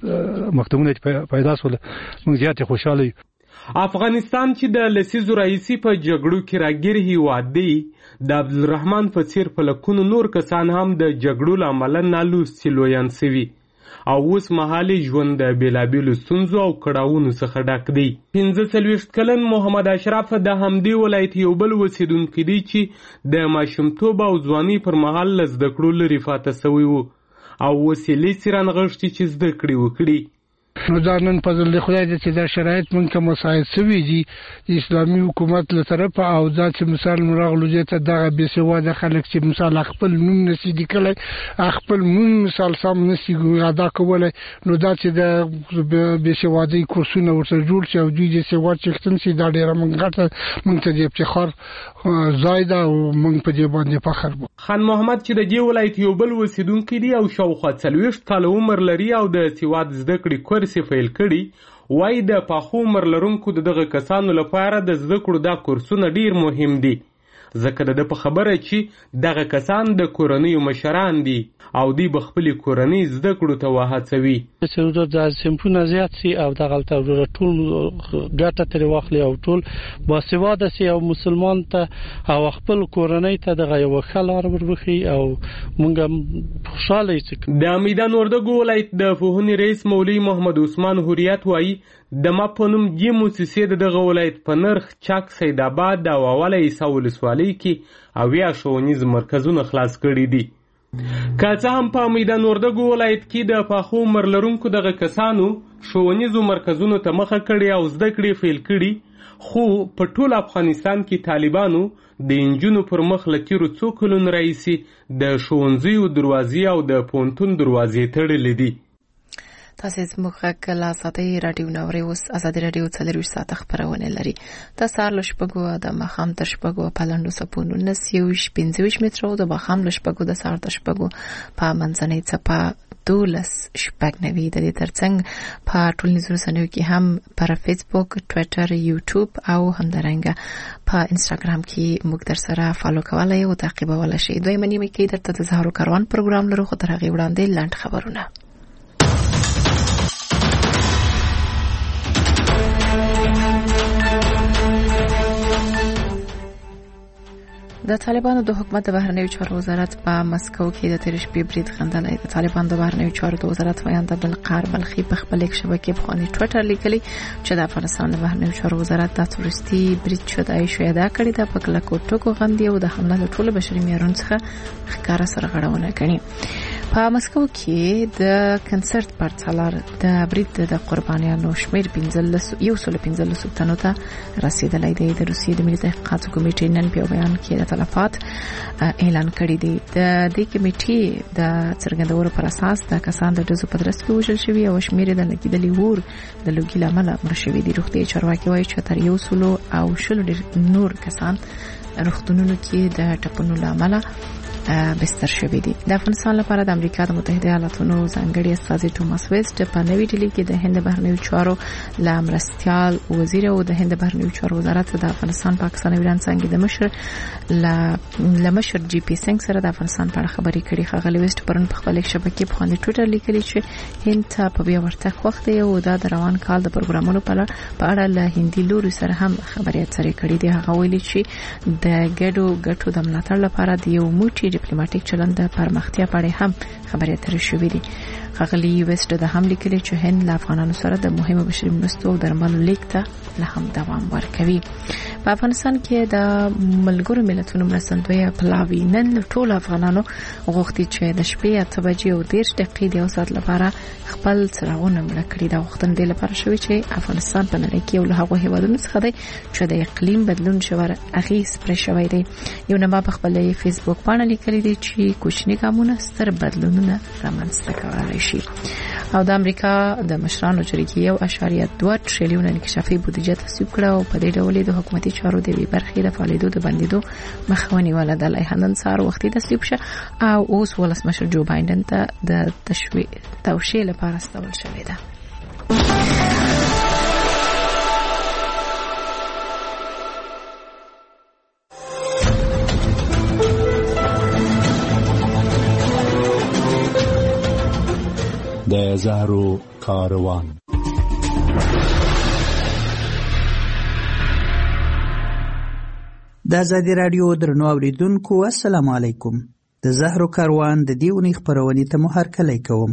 د مکتبونه پیدا شول موږ زیات خوشاله. افغانستان چې د لسیزو راهیسې په جګړو کې راګیر هیواد دی د عبدالرحمن په څیر په لکونو نور کسان هم د جګړو له امله نالوستي لویان سوي او اوس مهالي ژوند د بېلابېلو ستونزو او کړاوونو څخه ډک دی. پنځه څلوېښت کلن محمد اشرف د همدې ولایت یو بل اوسېدونکی دی چې د ماشومتوب او ځوانۍ پر مهال له زده کړو لرې پاته سوی و او اوس یې لیسې رانغښتي چې زده کړې وکړي. نو دا نن فضل د خدای د چې دا شرایط مونږ ته مساعد سوي دي د اسلامي حکومت له طرفه او دا چې مثال مراغلو دې ته دغه بې سواده خلک چې مثال خپل نوم نشي لیکلی خپل نوم مثال سم نشي ادا کولی نو دا چې د بې سوادۍ کورسونه ورته جوړ شي او دوی د سواد څښتن شي دا ډېره مونږ ګټه مونږ ته د افتخار ځای ده او مونږ په دې باندې فخر کوو. خان محمد چې د دې ولایت یو بل اوسېدونکی دی او شاوخوا څلوېښت کاله عمر لري او د سواد زده کړې کورس فیل کړي وای د پاخه عمر لرونکو دغه کسانو لپاره د زده کړو دا کورسونه ډیر مهم دي ځکه د په خبره چې دغه کسان د کورنیو مشران دي او دی بخپل کورنۍ زده کړو ته وهڅوي. چې د سمپونه زیات سي او دغه ټول ګټه تر واخلي او ټول باسواده سي او مسلمان ته او خپل کورنۍ ته دغه یو خلار وربخي او مونږ خوشاله یو. د میدان وردګو ولایت د فوهنې رئیس مولوي محمد عثمان هوریت وایي د ما په نوم دې موسسې د دغه ولایت په نرخ چک سید آباد او اوله عیسی ولسوالۍ کې اویا ښوونیز مرکزونه خلاص کړي دي. که څه هم په میدان وردګو ولایت کې د پاخو عمر لرونکو دغه کسانو ښوونیزو مرکزونو ته مخه کړې او زده کړې پیل کړي، خو په ټول افغانستان کې طالبانو د انجونو پر مخ له تیرو څو کلونو راهیسې د ښوونځیو دروازې او د پوهنتون دروازې تړلې دي. تاسې زموږ غږ له ازادۍ راډیو نه اورئ. اوس ازادي راډیو څلرویشت ساعته خپرونه لري. د سهار له شپږو د ماښام تر شپږو په لنډو څپو نولس یوویشت پنځه ویشت متره او د ماښام له شپږو د سهار تر شپږو په منځنۍ څپه دولس شپږ نوي. د دې ترڅنګ په ټولنیزو رسنیو کې هم پر فیسبوک، ټویټر، یوټیوب او همدارنګه په انسټاګرام کې موږ در سره فالو کولای او تعقیبولای شئ. دویمه نیمه کې درته د زهرو کاروان پروګرام لرو، خو تر هغې وړاندې لنډ خبرونه. د طالبانو د حکومت د بهرنیو چارو وزارت په مسکو کې د تیر شپې برید غندلی. د طالبانو د بهرنیو چارو د وزارت ویاند عبدالقهار بلخي په خپل یک شبکې بخواني ټویټر لیکلي چې د افغانستان د بهرنیو چارو وزارت د تروریستي برید شدای شویدا کړی ده، په کلکو ټکو غندي او د حمله له ټولو بشري معیارونو څخه ښکاره سرغړونه کوي. په مسکو کې د کنسرت پرڅلار د برید د قربانیانو شمیر یو سل پنځلس تنو ته رسیدلی دی. د روسیې د ملي تحقیقاتو کمیټې نن په بیان کې د تلفات اعلان کړی دی. د دې کمیټې د څرګندولو پر اساس د کسان د ډزو په درس کې وژل شوي او شمیر د لګیدلي ور د لوګي له امله مړه شوي دي. روغتیايي چارواکي وایي چې تر یو سلو او شلو نور کسان روغتونونو کې د ټپونو له امله بستر شوي دي. د افغانستان لپاره د امریکا د متحده ایالاتونو ځانګړي استازي ټوماس ویسټ په نوې ډیلي کې د هند بهرنیو چارو له مرستیال وزیر او د هند بهرنیو چارو وزارت د افغانستان، پاکستان او ایران څنګه د مشر له مشر جی پی سنگ سره د افغانستان په اړه خبرې کړي. ښاغلي ویسټ پرون په خپل شبکې په باندې ټویټر لیکلي چې هند ته په بیا ورتګ وخت دی او دا د روان کال د پروګرامونو په اړه له هندي لوري سره هم خبرې اترې کړي دي. هغه ویلي چې د ګډو ګټو د ملاتړ لپاره د یو موټی ډیپلوماټیک چلند د پرمختیا په اړه هم خبرې اترې شوې دي. ښاغلي ویسټ د هم لیکلي چې هند له افغانانو سره د مهمو بشري مرستو او درملو لیږد ته لا هم دوام ورکوي. په افغانستان کې د ملګرو ملتونو مرستندویه پلاوي نن ټول افغانانو غوښتي چې د شپې اته بجې او دېرش دقیقې د یو ساعت لپاره خپل څراغونه مړه کړي. دا غوښتنه دې لپاره شوې چې افغانستان په نړۍ کې یو له هغو هېوادونو څخه دی چې د اقلیم بدلون ژور اغېز پرې شوی دی. یو نما په خپل فیسبوک باندې لیکلي دي چې کوچني ګامونه ستر بدلونونه رامنځته کولای شي. او د امریکا د مشرانو جرګې یو اعشاریه دوه ټریلیون انکشافي بودیجه تصویب کړه او په دې ډول د حکومتي چارو د وی برخې د فعالیتونو د بندیدو مخاوني ولدا لایحه سار وختي تصویب شه او اوس ولسمشر جو بایدن ته د تشویق توشیح لپاره استول شوې ده. د زهرو کاروان. د ازادي راډیو درنو اوریدونکو السلام علیکم. د زهرو کاروان د دې اونۍ خپرونې ته مو هرکلی کوم.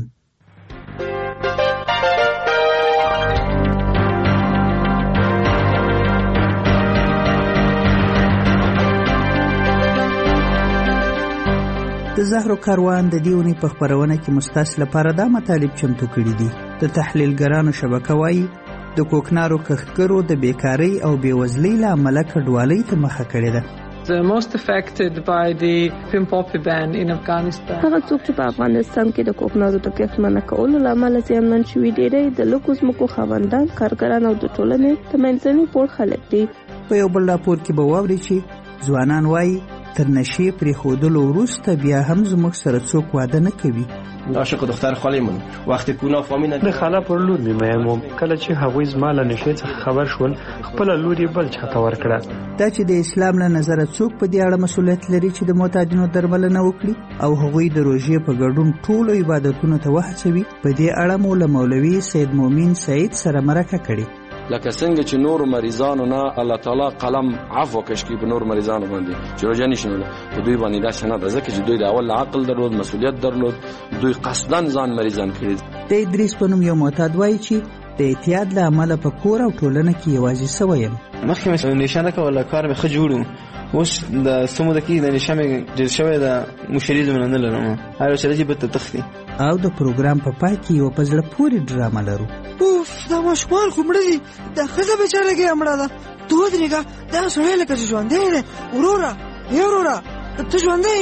د زهرو کاروان د دې اونۍ په خپرونه کې مستاس لپاره دا مطالب چمتو کړي دي. د تحلیلګرانو شبکه وایي د کوکنارو کښتګرو د بیکارۍ او بېوزلۍ له امله کډوالۍ ته مخه کړې ده. The most affected by the pin poppy ban in Afghanistan. هغه څوک چې په افغانستان کې د کوکنارو د کښت منع کولو له امله زیانمن شوي ډېری د لږو ځمکو خاوندان، کارګران او د ټولنې د منځني پوړ خلک دي. په یو بل راپور کې به واورئ چې ځوانان وایي تر نشې پرېښودلو وروسته بیا هم زموږ سره څوک واده نه کوي. عاشق دختر خالیمون وقتی کونا فامیل د خاله پر لور میمم کله چې هغوی زما له نشې څخه خبر شول خپل لور یې بل چاته ورکړه. دا چې د اسلام له نظره څوک په دې اړه مسؤلیت لري چې د معتادینو درملنه وکړي او هغوی د روژې په ګډون ټولو عبادتونو ته وهڅوي. په دې اړه مو له مولوي سید مومن سعید سره مرکه کړې. لکه څنګه چې نور مریضانو نه الله تعالی قلم عفو کشکی په نور مریضانو باندې چې روزه نشول په دوی باندې دا شنه ده ځکه چې دوی د اول عقل درلود، مسؤلیت درلود، دوی قصدن ځان مریضان کړي. د ادریس په نوم یو معتاد وایي چې د اعتیاد له امله په کور او ټولنه کې یوازې سوی یم. مخکې مې نشانه کوله کار مې ښه جوړم اوس د سمو د کې د نشامه ډیر شوی د مشري زمونه نه لرم هر څه چې به تختی او د پروګرام په پای کې یو پزړه پوری ډرامه لرو. اوف دا مشوار کومړی دا خزه بیچاره کې امړه ده دوه درګه دا سړی لکه ژوند دی ورورا ورورا ته ژوند دی.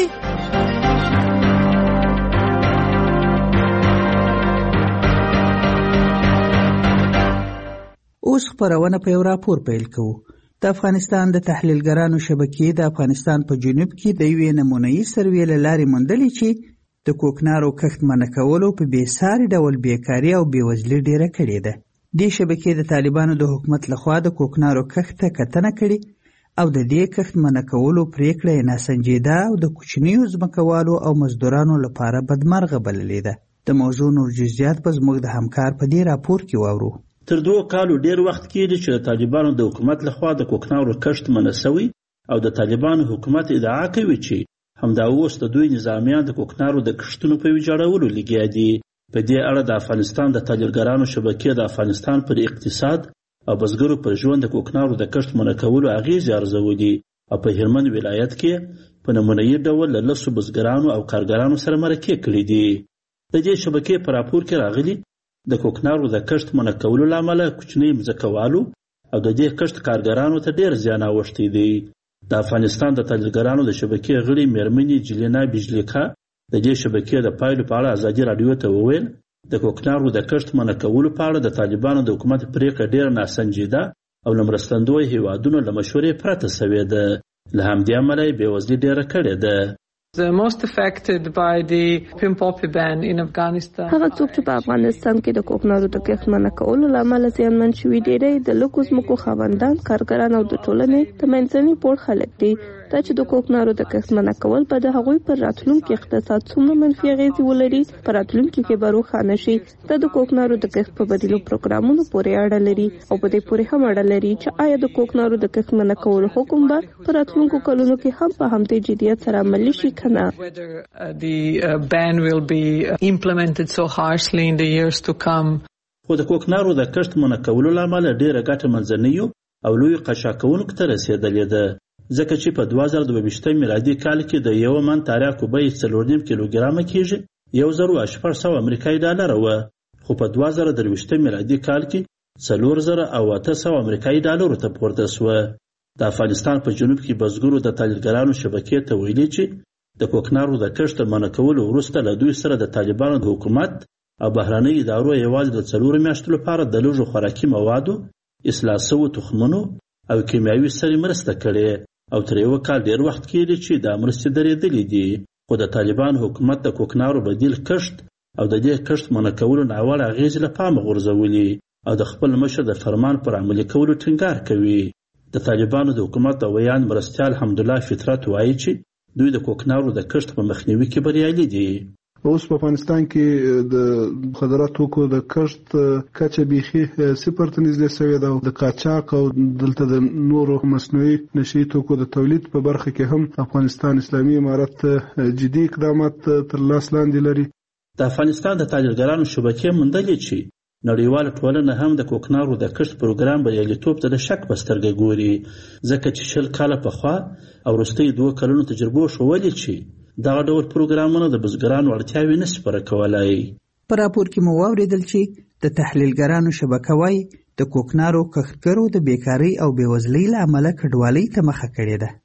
اوس خبرونه په یو راپور پیل کوو. د افغانستان د تحلیلګرانو شبکې د افغانستان په جنوب کې د یوې نمونه‌یي سروې له لارې موندلې چې د کوکنارو کښت منع کولو په بېساري ډول بیکاري او بېوزلي ډېره کړې ده. دې شبکې د طالبانو د حکومت لخوا د کوکنارو کښت ته کتنه کړې او د دې کښت منع کولو پریکړه یې ناسنجیده او د کوچنیو ځمکوالو او مزدورانو لپاره بدمرغه بللې ده. د موضوع نور جزئیات به زموږ د همکار په دې راپور کې واورو. تر دوه کالو ډیر وخت کېږي چې د طالبانو د حکومت لخوا د کوکنارو کښت منع شوی او د طالبانو حکومت ادعا کوي چې همدا اوس د دوی نظامیان د کوکنارو د کښتونو په ویجاړولو لګیا دي. په دې اړه د افغانستان د تحلیلګرانو شبکې د افغانستان پر اقتصاد او بزګرو پر ژوند د کوکنارو د کښت منع کولو اغیزې ارزولي او په هلمند ولایت کې په نمونه‌یي ډول له لسو بزګرانو او کارګرانو سره مرکې کړې دي. د دې شبکې په راپور کې راغلي د کوکنارو د کښت منع کولو له امله کوچني ځمکوالو او د دې کښت کارګرانو ته ډېر زیان اوښتی دی. د افغانستان د تحلیلګرانو د شبکې غړي میرمنې جلینا بیجلیکا د دې شبکې د پایلو په اړه ازادي راډیو ته وویل د کوکنارو د کښت منع کولو په اړه د طالبانو د حکومت پریکړه ډېره ناسنجیده او له مرستندویو هیوادونو له مشورې پرته سوې ده. له همدې امله یې بېوزلي ډېره کړې ده. The most affected by the pin poppy ban in Afghanistan. هغه څوک چې په افغانستان کې د کوکنارو د کښت منع کولو له امله زیانمن شوي ډېری د لږو ځمکو خاوندان، کارګران او د ټولنې د منځني پوړ خلک دي. دا چې د کوکنارو د کښت منع کول به د هغوی پر راتلونکي اقتصاد څومره منفي اغېزې ولري په راتلونکي کې به روښانه شي. دا د کوکنارو د کښت په بدیلو پروګرامونو پورې اړه لري او په دې پورې هم اړه لري چې آیا د کوکنارو د کښت منع کولو حکم به په راتلونکو کلونو کې هم په همدې جدیت سره عملي شي کنه. Whether uh, the uh, ban will be implemented so harshly in the years to come. خو د کوکنارو د کښت منع کولو له امله ډېره ګټه منځنیو او لویو قشاکونکو ته رسېدلې ده، ځکه چې په دوه زره دوه ویشتم میلادي کال کې د یو من تریاکو بیه څلور نیم کیلوګرامه کېږي یو زر او شپږ سوه امریکایي ډالره وه، خو په دوه زره درویشتم میلادي کال کې څلور زره او اته سوه امریکایي ډالرو ته پورته شوه. د افغانستان په جنوب کې بزګرو د تحلیلګرانو شبکې ته ویلي چې د کوکنارو د کښت منع کولو وروسته له دوی سره د طالبانو د حکومت او بهرنۍ ادارو یوازې د څلورو میاشتو لپاره د لږو خوراکي موادو، اصلاح شوو تخمونو او کیمیاوي سرې مرسته کړې او تر یو کال ډېر وخت کېږي چې دا مرستې درېدلې دي. خو د طالبانو حکومت د کوکنارو بدیل کښت او د دې کښت منع کولو ناوړه اغېزې له پامه غورځولي او د خپل مشر د فرمان پر عملي کولو ټینګار کوي. د طالبانو د حکومت د ویان مرستیال حمدالله فطرت وایي چې دوی د کوکنارو د کښت په مخنیوي کې بریالي دي. اوس په افغانستان کې د خضرات توکو د کښت کچه بیخي صفر ته نږدې شوې ده. د قاچاق او دلته د نورو مصنوعي نشي توکو د تولید په برخه کې هم افغانستان اسلامي امارت جدي اقدامات تر لاس لاندې لري. د افغانستان د تاجرګرانو شبکې موندلې چې نړیواله ټولنه هم د کوکنارو د کښت پروګرام بریالیتوب ته د شک په سترګه ګوري، ځکه چې شل کاله پخوا او وروستیو دوه کلونو تجربو ښودلې چې دغه ډول پروګرامونه د بزګرانو اړتیاوې نشي پوره کولی. په راپور کې مو واورېدل چې د تحلیلګرانو شبکه وایي د کوکنارو کښتګرو د بیکارۍ او بېوزلۍ له امله کډوالۍ ته مخه کړې ده.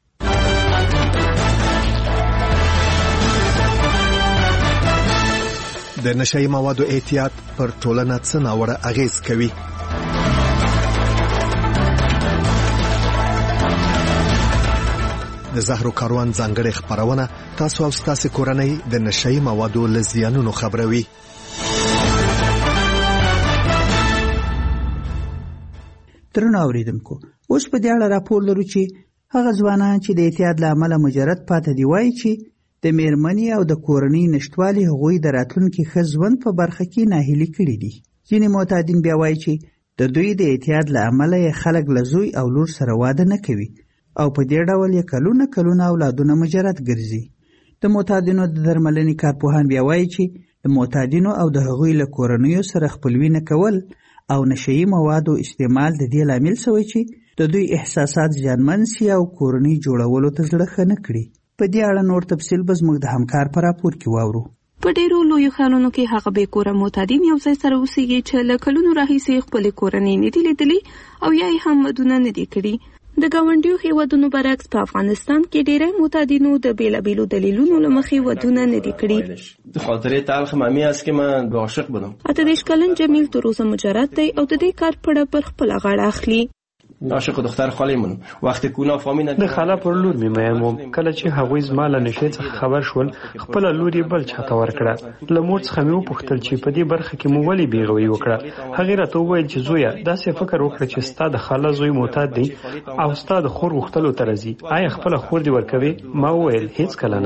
د نشهیي موادو احتیاط پر ټولنه څه ناوړه اغېز کوي؟ د زهرو کاروان ځانګړې خپرونه تاسو او ستاسو کورنۍ د نشهیي موادو له زیانونو خبروي. درنو اوریدونکو، اوس په دې اړه راپور لرو چې هغه ځوانان چې د اعتیاد له امله مجرد پاتې دي وایي چې د میرمنې او د کورنۍ نشټوالي هغوی د راتلونکي ښه ژوند په برخه کې ناهیلي کړي دي. ځینې معتادین بیا وایي چې د دوی د اعتیاد له امله یې خلک له زوی او لور سره واده نه کوي او په دې ډول یې کلونه کلونه اولادونه مجرد ګرځي. د معتادینو د درملنې کارپوهان بیا وایي چې د معتادینو او د هغوی له کورنیو سره خپلوي نه کول او نشهیي موادو استعمال د دې لامل شوی چې د دوی احساسات زیانمن سي او کورنۍ جوړولو ته زړه ښه نه کړي. په دې اړه نور تفصیل به زموږ د همکار په راپور کې واورو. په ډیرو لویو ښارونو کې هغه بې کوره معتادین یو ځای سره اوسېږي چې له کلونو راهیسې خپلې کورنۍ نه دي لیدلي او یا یې هم ودونه نه دي کړي. د ګاونډیو هیوادونو برعکس په افغانستان کې ډیری معتادینو د بیلابیلو دلیلونو له مخې ودونه نه دي کړي. خاطره تلخ ممی است که من عاشق بودم. اته دېرش کلن جمیل تر اوسه مجرد دی او د دې کار پړه پر خپله غاړه اخلي. عاشق دختر خالیمون وقتی کونا فامیل د خاله پر لور می مېم کله چې هغوی زما له نشې څخه خبر شول خپل لور یې بل چاته ورکړه. له مور څخه مې وپوښتل چې په دې برخه کې مو ولې بیغوي وکړه. هغې راته وویل چې زویه داسې فکر وکړه چې ستا د خاله زوی معتاد دی او ستا د خور غوښتلو ته راځي. آیا خپله خور دې ورکوې؟ ما وویل هیڅ کله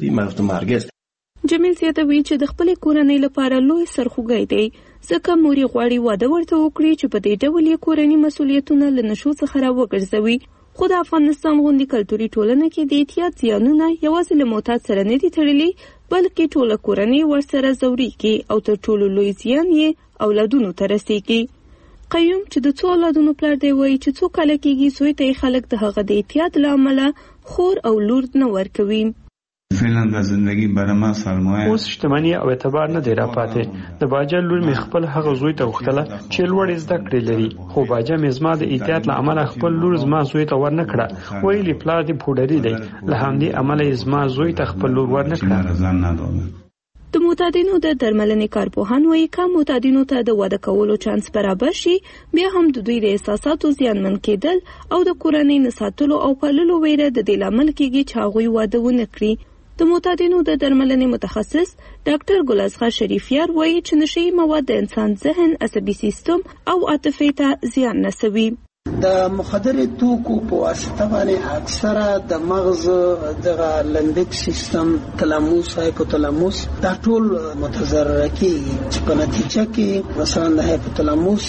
نه. جمیل زیاتوي چې د خپلې کورنۍ لپاره لوی سرخوږی دی ځکه مور یې غواړي واده ورته وکړي چې په دې ډول یې کورني مسؤلیتونه له نشو څخه راوګرځوي. خو د افغانستان غوندې کلتوري ټولنه کې د احتیاط زیانونه یوازې له معتاد سره نه دي تړلي بلکې ټوله کورنۍ ورسره ځورېږي او تر ټولو لوی زیان یې اولادونو ته رسېږي. قیوم چې د څو اولادونو پلار دی وایي چې څو کاله کېږي زوی ته یې خلک د هغه د احتیاط له امله خور او لور نه ورکوي. فعلا د زندگی برای ما سرمایه اوس شتمني او اعتبار نه دی راپاتې. د باجا لور مې خپل هغه زوی ته وختله چې لوړې زده کړې لري خو باجا مې زما د احتیاط له امله خپل لور زما زوی ته ور نه کړه. ویلي پلار دې پوډري دی له همدې امله یې زما زوی ته خپل لور ور نه کړه. د معتادینو د درملنې کارپوهان وایي که معتادینو ته د واده کولو چانس برابر شي بیا هم د دوی د احساساتو زیانمن کېدل او د کورنۍ نه ساتلو او پاللو ویره د دې لامل کېږي چې هغوی واده ونه کړي. د معتادینو د درملنې متخصص ډاکټر ګلازغه شریفیار وایي چې نشهیي مواد د انسان ذهن، عصبي سیستم او عاطفې ته زیان رسوي. د مخدر توکو په واسطه باندې اکثره د مغز دغه لمبیک سیستم، تلاموس، هایپوتلاموس دا ټول متضرر کیږي چې په نتیجه کې مثلا د هایپوتلاموس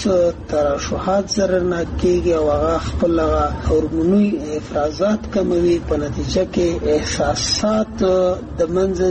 ترشحات ضررناک کیږي او هغه خپل هورموني افرازات کموي. په نتیجه کې احساسات د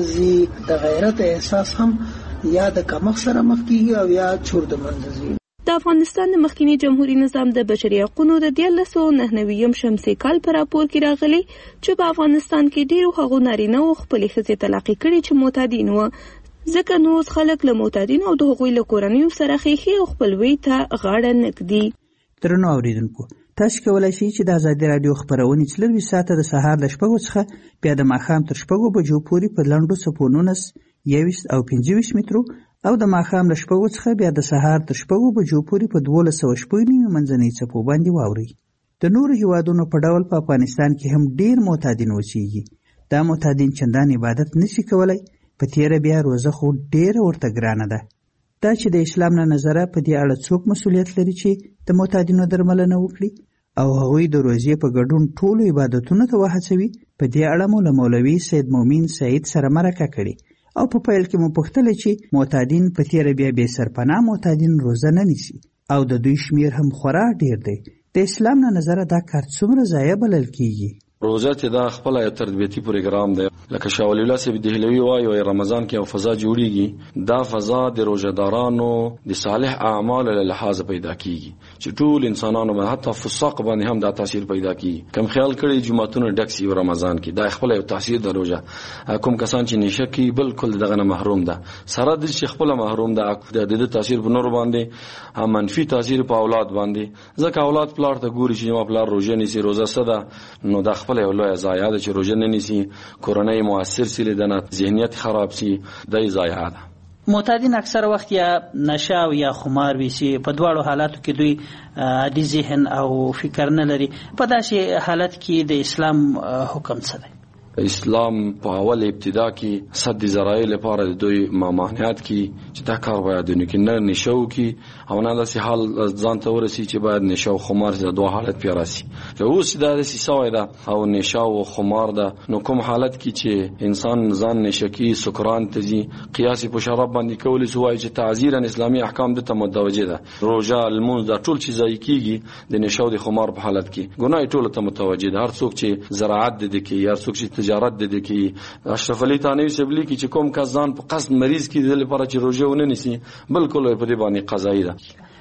منځ د غیرت احساس هم یا د کمښت سره مخ کیږي او یا چور د منځ. د افغانستان د مخکینی جمهوریت نظام د بشري حقوقو د دیارلس سوه نهه نوي شمسي کال په راپور کې راغلي چې په افغانستان کې ډیرو هغو نارینه‌و خپلې ښځې طلاقې کړې چې معتادین وو. ځکه نو اوس خلک له معتادینو او د هغوی له کورنیو سره ښیښې او خپلوۍ ته غاړه نه ږدي. درنو اورېدونکو، تاسو کولی شئ چې د ازادي راډیو خپرونې څلرویشت ساعته د سهار له شپږو څخه بیا د ماښام تر شپږو بجو پورې په لنډو څپو نولس، یوویشت او پنځه ویشت مترو او د ماښام له شپږو څخه بیا د سهار تر شپږو بجو پورې په دولس سوه شپږ نیمې منځنۍ څپو باندې واورئ. د نورو هیوادونو په ډول په افغانستان کې هم ډیر معتادین اوسېږي. دا معتادین چندان عبادت نشي کولی، په تیره بیا روزه خو ډیره ورته ګرانه ده. دا چې د اسلام له نظره په دې اړه څوک مسؤلیت لري چې د معتادینو درملنه وکړي او هغوی د روزې په ګډون ټولو عبادتونو ته وهڅوي. په دې اړه مو له مولوي سید مومن سعید سره مرکه کړې او په پیل کې مو پوښتله چې معتادین په تیره بیا بې سرپناه معتادین روزه نه نیسي او د دوی شمیر هم خورا ډیر دی. د اسلام له نظره دا کار څومره ضایع بلل کیږي؟ روزه چې دا خپل یو تربیتی پروګرام دی، لکه شاه ولی الله صاحب دهلوی وایي او رمضان کې یو فضا جوړیږي. دا فضا د روزدارانو د صالح اعمال له لحاظ پیدا کیږي چې ټول انسانانو باندې حتی فساق باندې هم دا تاثیر پیدا کیږي. کم خیال کړي جمعتون ډک سی رمضان کې دا خپل یو تاثیر د روزه. کوم کسان چې نشه کوي بالکل دغه نه محروم ده، سره د چې خپل محروم ده د دې تاثیر په نور باندې هم منفي تاثیر په اولاد باندې. ځکه اولاد پلار ته ګوري چې ما پلار روزه نیسي، روزه سده نو دا خپل یو لوی ضایعه ده چې روزه نه نیسي، کورنۍ مؤثر سي، لیدنه ذهنیت خراب سي، دا ضایعه ده. معتادین اکثر وخت یا نشه او یا خمار ویسي، په دواړو حالاتو کې دوی عادي ذهن او فکر نه لري. په داسې حالت کې د اسلام حکم څه دی؟ اسلام په اول ابتدا کې صد ذرایع لپاره د دوی ممانعت کی چې دا کار باید نه کې نه نشو کی او نه داسې حال ځان ته ورسی چې باید نشو خمار د دوه حالت پیراسي. که اوس دا د سیسوي ده او نشو او خمار ده، نو کوم حالت کې چې انسان ځان نشکی سکران تزي قیاس په شراب باندې کول سوای چې تعزیرا اسلامي احکام د متوجه ده. روزه المونز دا ټول چیزای کیږي د نشو د خمار په حالت کې ګناه ټول ته متوجه ده. هر څوک چې زراعت د کې یا څوک چې تجارت د دې کې اشرف علي تانوي سبلی کې چې کوم کس ځان په قصد مریض کې د لپاره چې روزه ونه نیسي بالکل په دې باندې قضایي ده.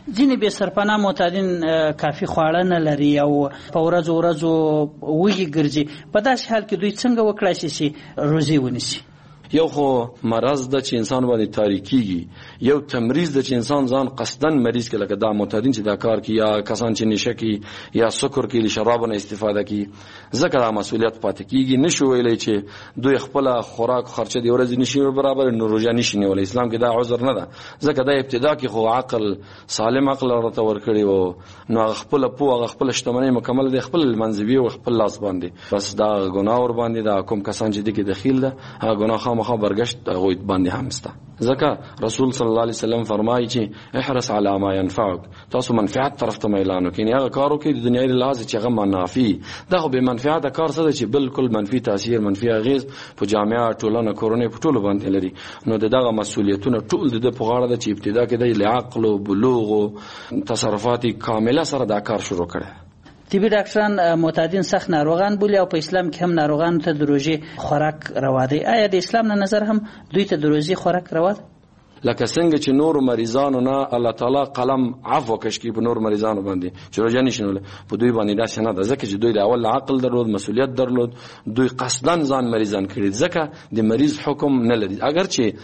ځینې بې سرپناه معتادین کافي خواړه نه لري او په ورځو ورځو وږي ګرځي. په داسې حال کې دوی څنګه وکړای شي چې روزي ونیسي؟ یو خو مرض د چې انسان باندې تاریکیږي، یو تمریض د چې انسان ځان قصدن مریض کې، لکه دا معتادین چې دا کار کوي یا کسان چې نشه کوي یا سکر کوي، شراب نه استفاده کوي، ځکه دا مسؤلیت پاتې کیږي. نشو ویلی چې دوی خپل خوراک خرچه دی ورځ نشي برابر نو روزه نشي نیولای. اسلام کې دا عذر نه ده، ځکه دا ابتدا کې خو عقل سالم عقل ورته ورکړي وو، نو خپل پوهه خپل شتمنۍ مکمل دی خپل منځوي او خپل لاس باندې، بس دا ګناه ور باندې دا کوم کسان چې دغه دخیل ده هغه ګناه مخه برگشت غوید باندې هم ستا. ځکه رسول صلی الله علیه وسلم فرمایي چې احرص علی ما ينفعك، تاسو منفعت طرف ته میلان وکړئ، هغه کارو کې د دنیاي لحاظ چې هغه منافي دا خو به منفعت کار څه چې بالکل منفي تاثیر منفي اغیز په جامعه ټولنه کورونه په ټولو باندې لري. نو دغه مسؤلیتونه ټول د په غاړه د چې ابتدا کې د عقل او بلوغ او تصرفات کامله سره دا کار شروع کړي. طبي ډاکټران معتادین سخت ناروغان بولي او په اسلام کې هم ناروغان ته د روزي خوراک روا دی. آیا د اسلام نه نظر هم دوی ته د روزي خوراک روا دی؟ لکه څنګه چې نور مریضانو نه الله تعالی قلم عفو کش کی په نور مریضانو باندې چې روزه نشنول په دوی باندې دا څنګه ده، ځکه چې دوی د اول عقل درلود، مسؤلیت درلود، دوی قصدن ځان مریضان کړي، ځکه د مریض حکم نه لري. اگر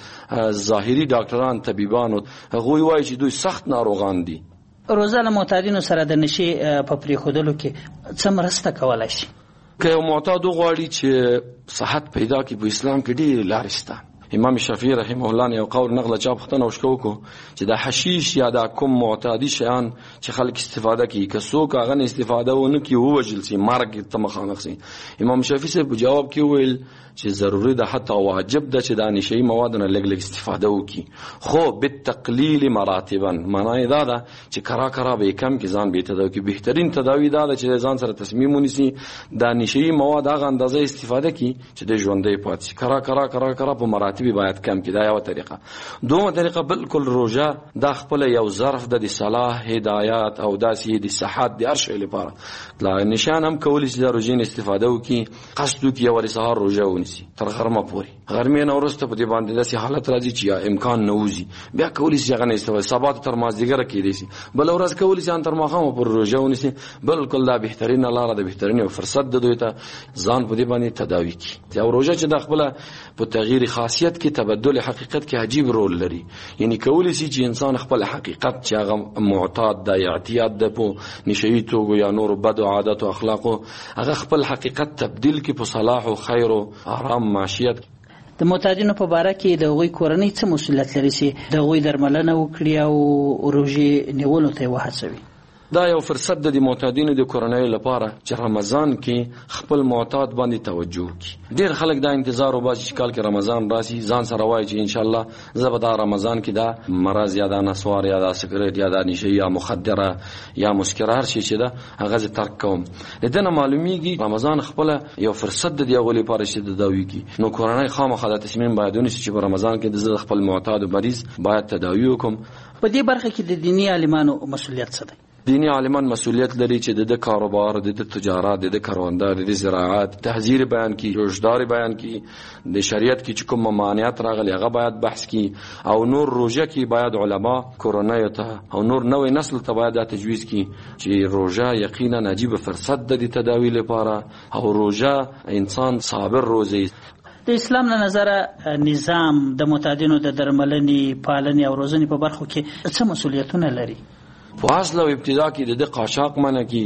چې ظاهري ډاکټران طبيبان هغه وایي چې دوی سخت ناروغان دي. روزه له معتادینو سره د نشي په پریښودلو کې څه مرسته کولای شي؟ که یو معتاد غواړي چې صحت پیدا کړي په اسلام کې ډېرې لارې شته. امام شافعي رحمه الله یو قول نقل چا پختنه وشکو کو چې د حشیش یا د کوم معتادی شیان چې خلک استفاده کوي که څوک هغه نه استفاده ونه کوي ووجل سي مرګ ته مخامخ سي. امام شافعي په جواب کې ویل چې ضروري ده حتی واجب ده چې د نشي مواد نه لګ لګ استفاده وکړي، خو بالتقلیل مراتبا، معنی دا ده چې کرا کرا به کم کې ځان به تداوی کې بهترین تداوی دا ده چې ځان سره تصمیم ونیسي د نشي مواد هغه اندازه استفاده کړي چې د ژوندې پاتې کرا کرا کرا کرا په مراتب باید کم کی. دا یو طریقه. دومره طریقه بالکل روزه د خپل یو ظرف د صلاح هدایت او داسې د صحت د ارشې لپاره لا نشان هم کولی چې د روزې استفاده وکي، قصد وکي او سهار روزه ونیسي تر غرمه پوري، غرمه نه ورسته په دې باندې داسې حالت راځي چې امکان نه وځي بیا کولی چې هغه نه استفاده سبا تر مازدیګر کېدی شي، بل ورځ کولی چې تر ماښام پر روزه ونیسي. بالکل دا بهترین لاره ده، بهترین فرصت ده دوی ته ځان په دې باندې تداوی کی. او روزه چې د خپل په تغییر خاصیت کې تبدل حقیقت کې عجیب رول لري، یعنی کولی شي چې انسان خپل حقیقت چې هغه معتاد د اعتیاد د په نشئی توګو یا نور بد عادت او اخلاقو هغه خپل حقیقت تبدیل کې په صلاح او خیر او آرام معیشت. د معتادینو په باره کې د غوي کورنۍ څه مسؤلیت لري چې د غوي درملنه وکړي او روزي نیولو ته وهڅوي؟ دا یو فرصت د معتادینو د کورنۍ لپاره چې رمضان کې خپل معتاد باندې توجه وکړي. ډېر خلک دا انتظار وباسي چې کال کې رمضان راشي ځان سره وایي چې ان شاء الله زه به دا رمضان کې دا مرض یا دا نسوار یا دا سګریټ یا دا نشه یا مخدره یا مسکر هر شي چې دا هغه زه ترک کوم. دنه معلومیږي رمضان خپل یو فرصت د دیغه لپاره چې د داوی کی. نو کورنۍ خامخا د تصمیم باید ونیسي چې په رمضان کې د خپل معتاد مریض باید تداوی وکم. په دې برخه کې د دینی عالمانو مسؤلیت څه دی؟ دینی عالمان مسؤلیت لري چې د کاروبار، د تجارت، د کاروبار، د زراعت تحذير بیان کی، روزدار بیان کی، د شریعت کې چې کوم ممانعات راغلي هغه باید بحث کی، او نور روزه کې باید علما کورنۍ ته او نور نوې نسل ته باید تجویز کی چې روزه یقینا عجیب فرصت د تداوی لپاره او روزه انسان صابر روزي. د اسلام له نظره نظام د معتادینو د درملنې، پالنې او روزنې په برخو کې څه مسؤلیتونه لري؟ په اصل او ابتدا کې د قاچاق منه کی،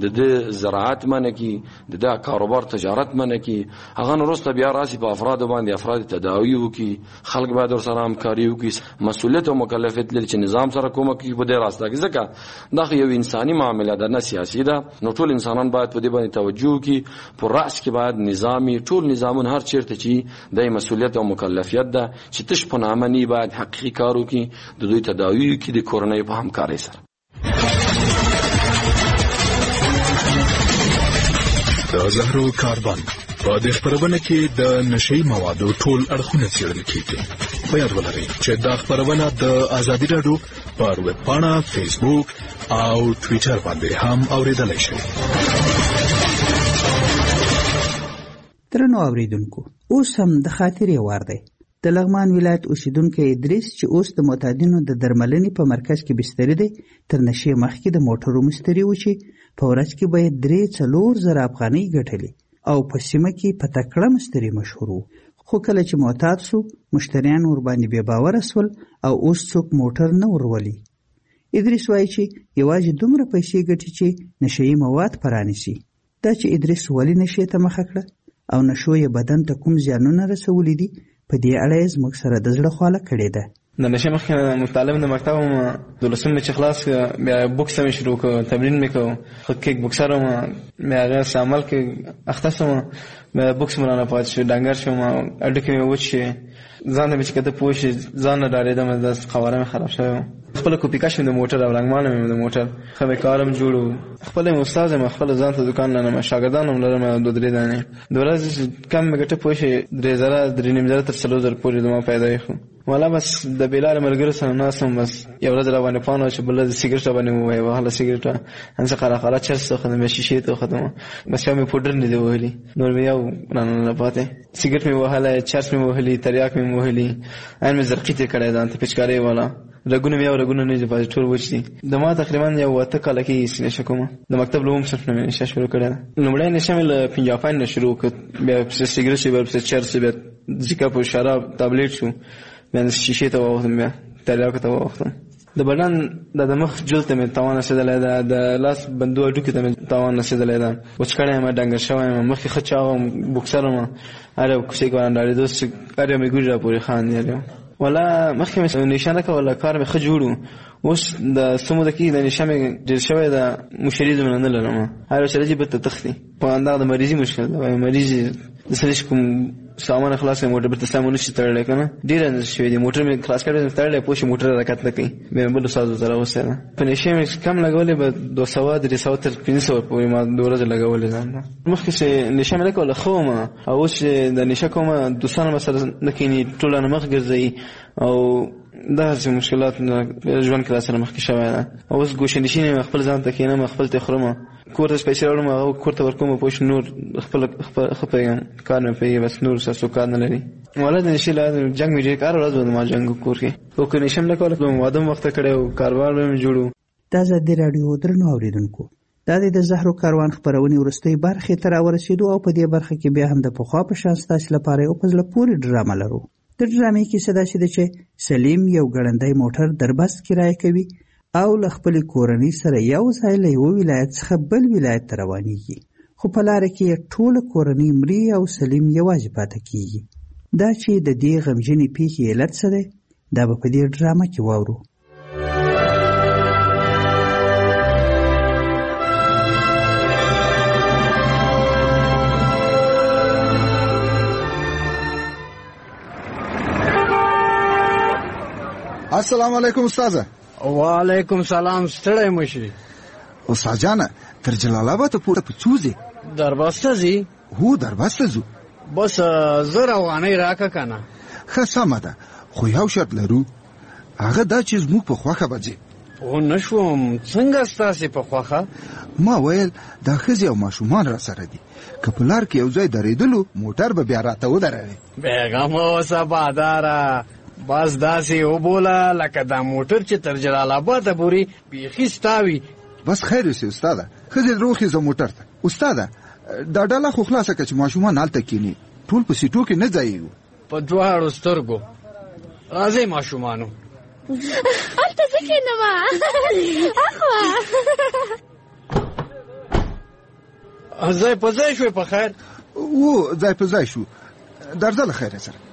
د زراعت منه کی، د کاروبار تجارت منه کی، هغه وروسته بیا راسي په افراد باندې افراد تداوی وکي، خلک باید سره همکاري وکي، مسؤلیت او مکلفیت لري چې نظام سره کومه کوي په دې راسته کې، ځکه دا یو انساني معامله ده نه سیاسي ده. نو ټول انسانان باید په دې باندې توجه وکي، په راس کې باید نظامی ټول نظامون هر چیرته چې د مسؤلیت او مکلفیت ده چې تش په نامه نه باید حقيقي کار وکي، د دوی تداوی وکي د کورنۍ په همکارۍ سره. د زهرو کاربن په دې خبرونه کې د نشئی موادو ټول اړخونه څېړل کیږي. په یاد ولرئ چې دا خبرونه د ازادي رادیو پر ویب پاڼه، فیسبوک او ټوئیټر باندې هم اوریدلای شئ. درنو اوریدونکو، اوس هم د خاطرې وار دی د لغمان ولایت اوسیدونکی ادریس چې اوس د معتادینو د درملنې په مرکز کې بستري دی تر نشې مخکې د موټرو مستري و چې په ورځ کې باید درې څلور زره افغانۍ ګټلې او په سیمه کې په تکړه مستري مشهور و. خو کله چې معتاد سو مشتریان ورباندې بې باوره سول او اوس څوک موټر نه ورولي. ادریس وایي چې یوازې دومره پیسې ګټي چې نشهیي مواد پرانیسي. دا چې ادریس ولې نشې ته مخه کړه او نشو یې بدن ته کوم زیانونه رسولي دي په دې اړه یې زموږ سره د زړه خواله کړې ده. د نشې مخکې مطالب د مکتب وم دولسم مې چې خلاص بیا بوکس مې شروع کړ تمرین مې کوم خو کیک بوکسر وم بیا هغه عمل کې اخته سوم بیا بوکس مې رانه پاتې شو ډنګر شوم اډوکې مې وچ شي ځان مې چې کته پوه شي ځان نه ډارېدم د قواره مې خراب شوی خپل کوپی کاش مې د موټر او رنګمانه مې د موټر خو مې کارم جوړو خپل مې استاد مې خپل ځان ته دکان نه مې شاګردان هم لرم دوه درې دانې د ورځې کم مې ګټه پوه شي درې زره درې نیم زره تر څلور زره پورې د ما پیدا شو ولا بس د بلال ملګرو سره ناسم بس یو ورځ را باندې پانو چې بل د سیګریټ باندې وای وهله سیګریټ انڅ قرا قرا چرس خو د شیشې ته ختمه بس مې پودر نه دی وهلي نور مې یو نه نه پاتې سیګریټ مې وهله چرس مې وهلي تریاک مې وهلي ان مې زرقیته کړه ځان ته پچکارې والا رګونه مې او رګونه نه پاتې ټول وچ دي د ما تقریبا یو وته کال کې سینې شکوم د مکتب لوم صرف نه نشه شروع کړه لومړی نشه مې پنځاپاین نه شروع کړ بیا سیګریټ بیا چرس بیا ځکه په شراب ټابلیټ شو بیا شیشې ته وختم بیا تریاک ته وختم د بدن د مخ جلد ته مې تاوان رسېدلی ده د لاس بندو هډوکي ته مې تاوان رسېدلی ده وچکړی یم ډنګر شوی یم مخکې ښه چاغ وم بوکسر وم هر یو کوڅې کې باندې ډارېدو هر یو مې ګوډې راپورې خاندي هر یو ولا مخکې مې نشه نه کوله کار مې ښه جوړ و اوس د څه موده کې د نشه مې ډېر شوی ده مشري دومره نه لرم هر یو سړی چې بېرته تښتي په همدغه د مریضي مشکل ده وایي مریض د سړي چې کوم سامان خلاص کړي موټر بېرته سامان نشي تړلی که نه ډېره شوي دي موټر مې خلاص کړی تړلی پوه شي موټر حرکت نه کوي بیا مې بل استاد ته راوستی ده په نشې مې کم لګولې به دوه سوه درې سوه تر پنځه سوه پورې ما د ورځې لګولې ځان ته مخکې چې نشه مې نه کوله ښه وم او اوس چې د نشه کومه دوستان مې سره نه کښېني ټوله نه مخ ګرځوي او داسې مشکلات ژوند کې راسره مخکې شوی ده اوس ګوشه نشین یم خپل ځان ته کښېنم خپل ته خورم کور ته پیسې راوړم هغه کور ته ورکوم پوه شو نور خپل ښه پوهېږم کار مې پوهېږي بس نور څه کار نه لري والا د نشې له جنګ مې ډېر هره ورځ به ما جنګ کور کې خو که نشه م نه کوله واده م وخته کړی و کاروبار به مې جوړ و. د ازادي راډیو درنو اورېدونکو دا د زهرو کاروان خپرونې وروستۍ برخې ته راورسېدو او په دې برخه کې بیا هم د پخوا په شان ستاسې لپاره یو په زړه پورې ډرامه لرو. د ډرامې کیسه داسې ده چې سلیم یو ګړندی موټر دربست کرایه کوي او له خپلې کورنۍ سره یو ځای له یوه ولایت څخه بل ولایت ته روانېږي خو په لاره کې یې ټوله کورنۍ مري او سلیم یوازې پاتې کېږي. دا چې د دې غمجنې پیښې علت څه دی دا به په دې ډرامه کې واورو. السلام علیکم استاد. وعلیکم سلام. ستړی مشي استاد جان تر جلال آباد پورې په چوزي دربسته زی هو دربسته زو بس زره افغانۍ راکه کنه ښه سمه ده خو یو شرط لرو هغه دا چې زموږ په خوښه بځي. خو نشوم څنګه ستاسې په خوښه؟ ما ویل دا ښځې او ماشومان را سره دي که په لار کې یو ځای درېدلو موټر به بیا راته ودروي. بیغمه اوسه باداره بس داسې وبوله لکه دا موټر چې تر جلال آباده پورې بیخي ستا وي. بس خیر اوسې استاده ښځې روخېزه موټر ته. استاده دا ډله خو خلاصه کړه چې ماشومان هلته کښېني ټول په سیټو کې نه ځایېږو. په دواړو سترګو راځئ ماشومانو هلته زه کښېنم اخوا ځای په ځای شوې په خیر؟ و ځای په ځای شو درځه له خیره سره.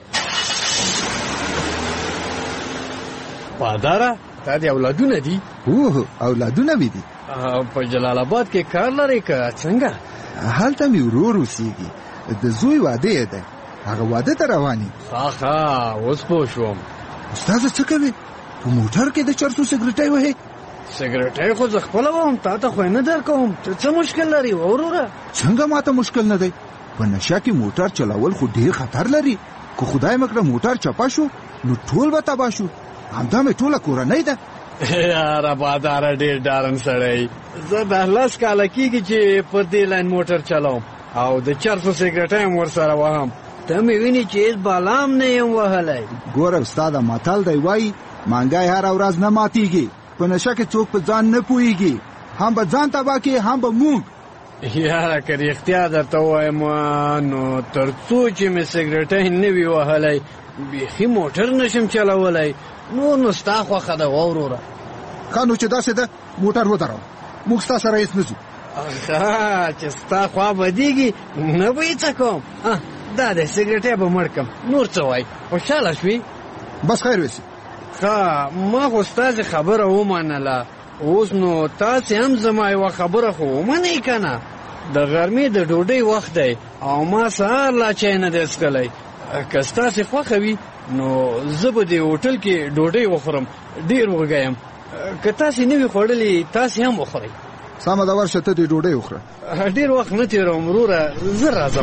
پاداره تا دې اولادونه دي؟ اوه اولادونه مې دي. په جلال آباد کې کار لرې که څنګه؟ هلته مې ورور اوسېږي د زوی واده یې دی هغه واده ته روان یې. ښه ښه اوس پوه شوم. استاده څه کوې په موټر کې د چرسو سګرټۍ وهې؟ سګرټۍ خو زه خپله وم تا ته خو یې نه در کوم ته څه مشکل لري وروره؟ څنګه ماته مشکل نه دی په نشه کې موټر چلول خو ډېر خطر لري که خدای مه کړه موټر چپه شو نو ټول به تباه شو. همدا مې ټوله کورنۍ ده. یاره باداره ډېر ډارن سړی. زه د لس کاله کېږي چې پر دې لاین موټر چلوم او د چرسو سګرټۍ هم ورسره وهم ته مې ویني چې هېڅ بالام نه یم وهلی. ګوره استاده متل دی وایي مانګی هره ورځ نه ماتیږي، په نشه کې څوک په ځان نه پوهیږي، هم به ځان تباه کړي هم به موږ. یاره که رښتیا درته ووایم نو تر څو چې مې سګرټۍ نه وي وهلی بیخي موټر نشم چلولی. نور نو ستا خوښه ده ووروره. ښه نو چې داسې ده موټر ودروه، موږ ستا سره هېڅ نه ځو. ښه چې ستا خوا بدېږي نه به یې څه کوم. دا دی سګرټۍ به مړ کړم، نور څه وایي خوشحاله شوې؟ بس خیر وسي. ښه ما خو ستاسې خبره ومنله، اوس نو تاسې هم زما یوه خبره خو ومنئ که نه. د غرمې د ډوډۍ وخت دی او ما سهار لا چای نه دی څښلی. که ستاسې خوښه وي نو زه به دې هوټل کې ډوډۍ وخورم، ډېر وږی یم. که تاسې نه وي خوړلې تاسې هم وخورئ. سمه ده ورشه ته دې ډوډۍ وخوره. ډېر وخت نه تېروم وروره، زه راځم.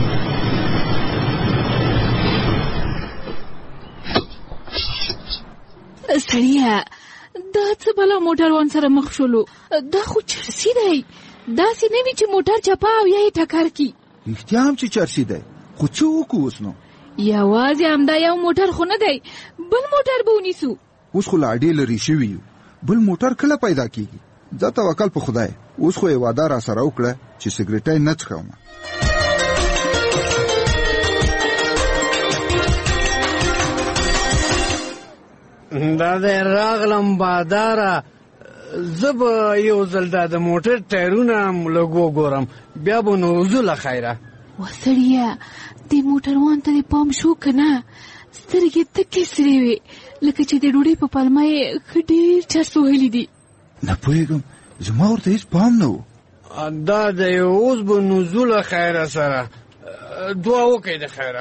سړیه دا څه بلا موټروان سره مخ شولو؟ دا خو چرسي دی، داسې نه وي چې موټر چپه او یا یې ټکر کي. رښتیا هم چې چرسي دی، خو څه وکړو اوس نو؟ یوازې همدا یو موټر خو نه دی، بل موټر به ونیسو. اوس خو لا ډېر لرې شوي یو، بل موټر کله پیدا کېږي؟ ځه توکل په خدای. اوس خو یې وعده را سره وکړه چې سګرټۍ نه څښم. دا دی راغلم باداره، زه به یو ځل دا د موټر ټایرونه لږ وګورم بیا به نو ځو له خیره. وسړیه دې موټروان ته دې پام شو که نه؟ سترګې تکې سرې وې لکه چې د ډوډۍ په پلمه یې ښه ډېر چرس وهلي دي. نه پوهېږم، زما ورته هېڅ پام نه و. دا دی اوس به نو ځو له خیره سره. دعا وکړئ د خیره.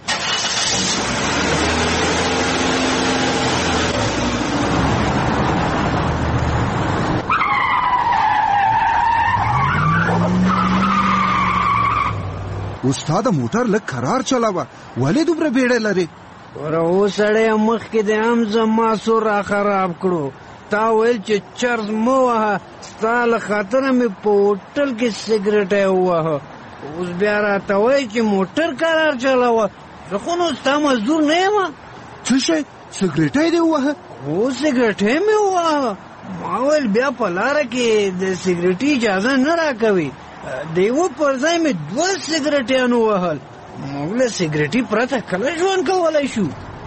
استاد موټر لږ کرار چلاوه، ولې دومره بیړه لري؟ وره اوس سړی مخکې دې هم زما سور را خراب کړو. تا ویل چې چرس مه وهه، ستا له خاطره مې په هوټل کې سګرټۍ ووهه، اوس بیا راته وایي چې موټر کرار چلاوه. زه خو نو ستا مزدور نه یم. څه شی سګرټۍ دې ووهه؟ هو سګرټۍ مې ووهه. ما ویل بیا په لاره کې د سګرټۍ اجازه نه راکوي، د یوه پر ځای مې دوه سګرټیانو وهل. موږ له سګرټي پرته کله ژوند کولی شو؟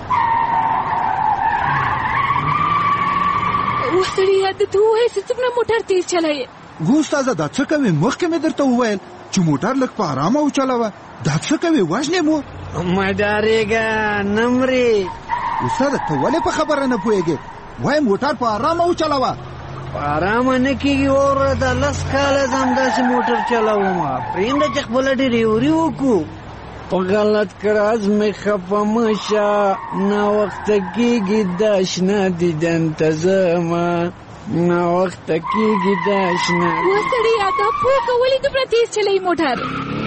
وسړیه د ته ووایه چې څومره موټر تیز چلایې. ګو استاده دا څه کوې؟ مخکې مې درته وویل چې موټر لږ په ارامه وچلوه. دا څه کوې؟ وژنې مو؟ مه ډارېږه نه مرې. استاده ته ولې په خبره نه پوهېږې؟ وایي موټر په ارامه وچلوه. په ارامه نه کېږي وروره، دا لس کاله زه همداسې موټر چلومه. پرېږده چې خپله ډریوري وکړو. په غلط کراز مې خفه مه شه، ناوخته کېږي دا شنه دیدن ته ځمه، ناوخته کېږي دا شنه. وسړیه دا پوهه ولې دومره تیز چلوي موټر؟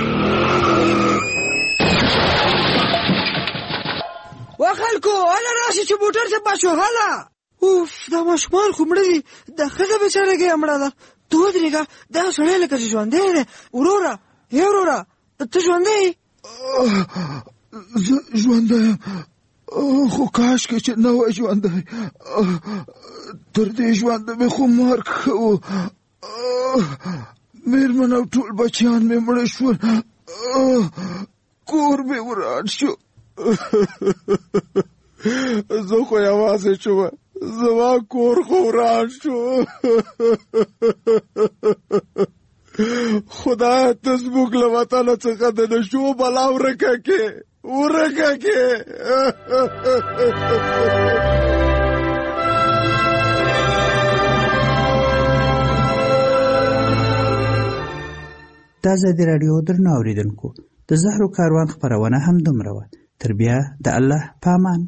وا خلکو هله راشئ چې موټر چپه شو. هله اوف دا ماشومان خو مړه دي، دا ښځه بېچارهګۍ مړه ده. ته ودرېږه، دا سړی لکه چې ژوندی دی. وروره ای وروره ته ژوندی یې؟ زه ژوندی یم، خو کاشکې چې نه وای ژوندی. تر دې ژونده مې خو مرګ ښه و. مېرمن او ټول بچیان مې مړه شول، کور مې وران شو. زه خو یوازې شوم، زما کور خو وران شو. خدای ته زموږ له وطنه څخه د نشو بلا ورکه کې ورکه کې. د ازادي راډیو درنو اورېدونکو، د زهرو کاروان خپرونه هم دومره وه. تر بیا د الله په امان.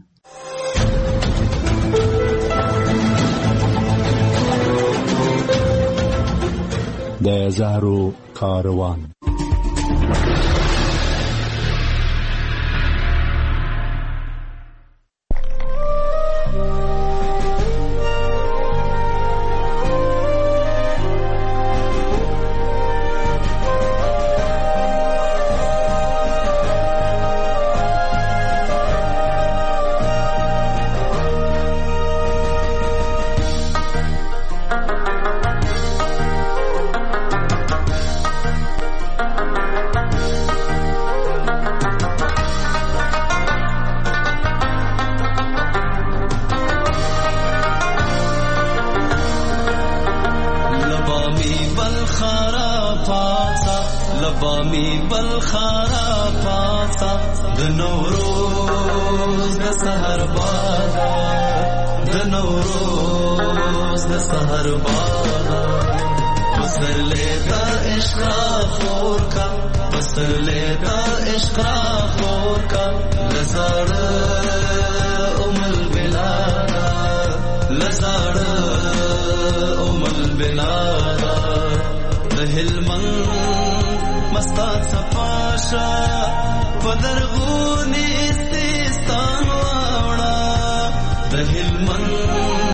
د زهرو کاروان. سبامي بالخارا پاسا د نوروز د سحر بادا د نوروز د سحر بادا بسر لیدا عشق خور کا بسر لیدا عشق خور کا لزار امل بلادا لزار امل بلادا د هلمند مستات صفاشا پدرغونی استستان واوڑا د هلمند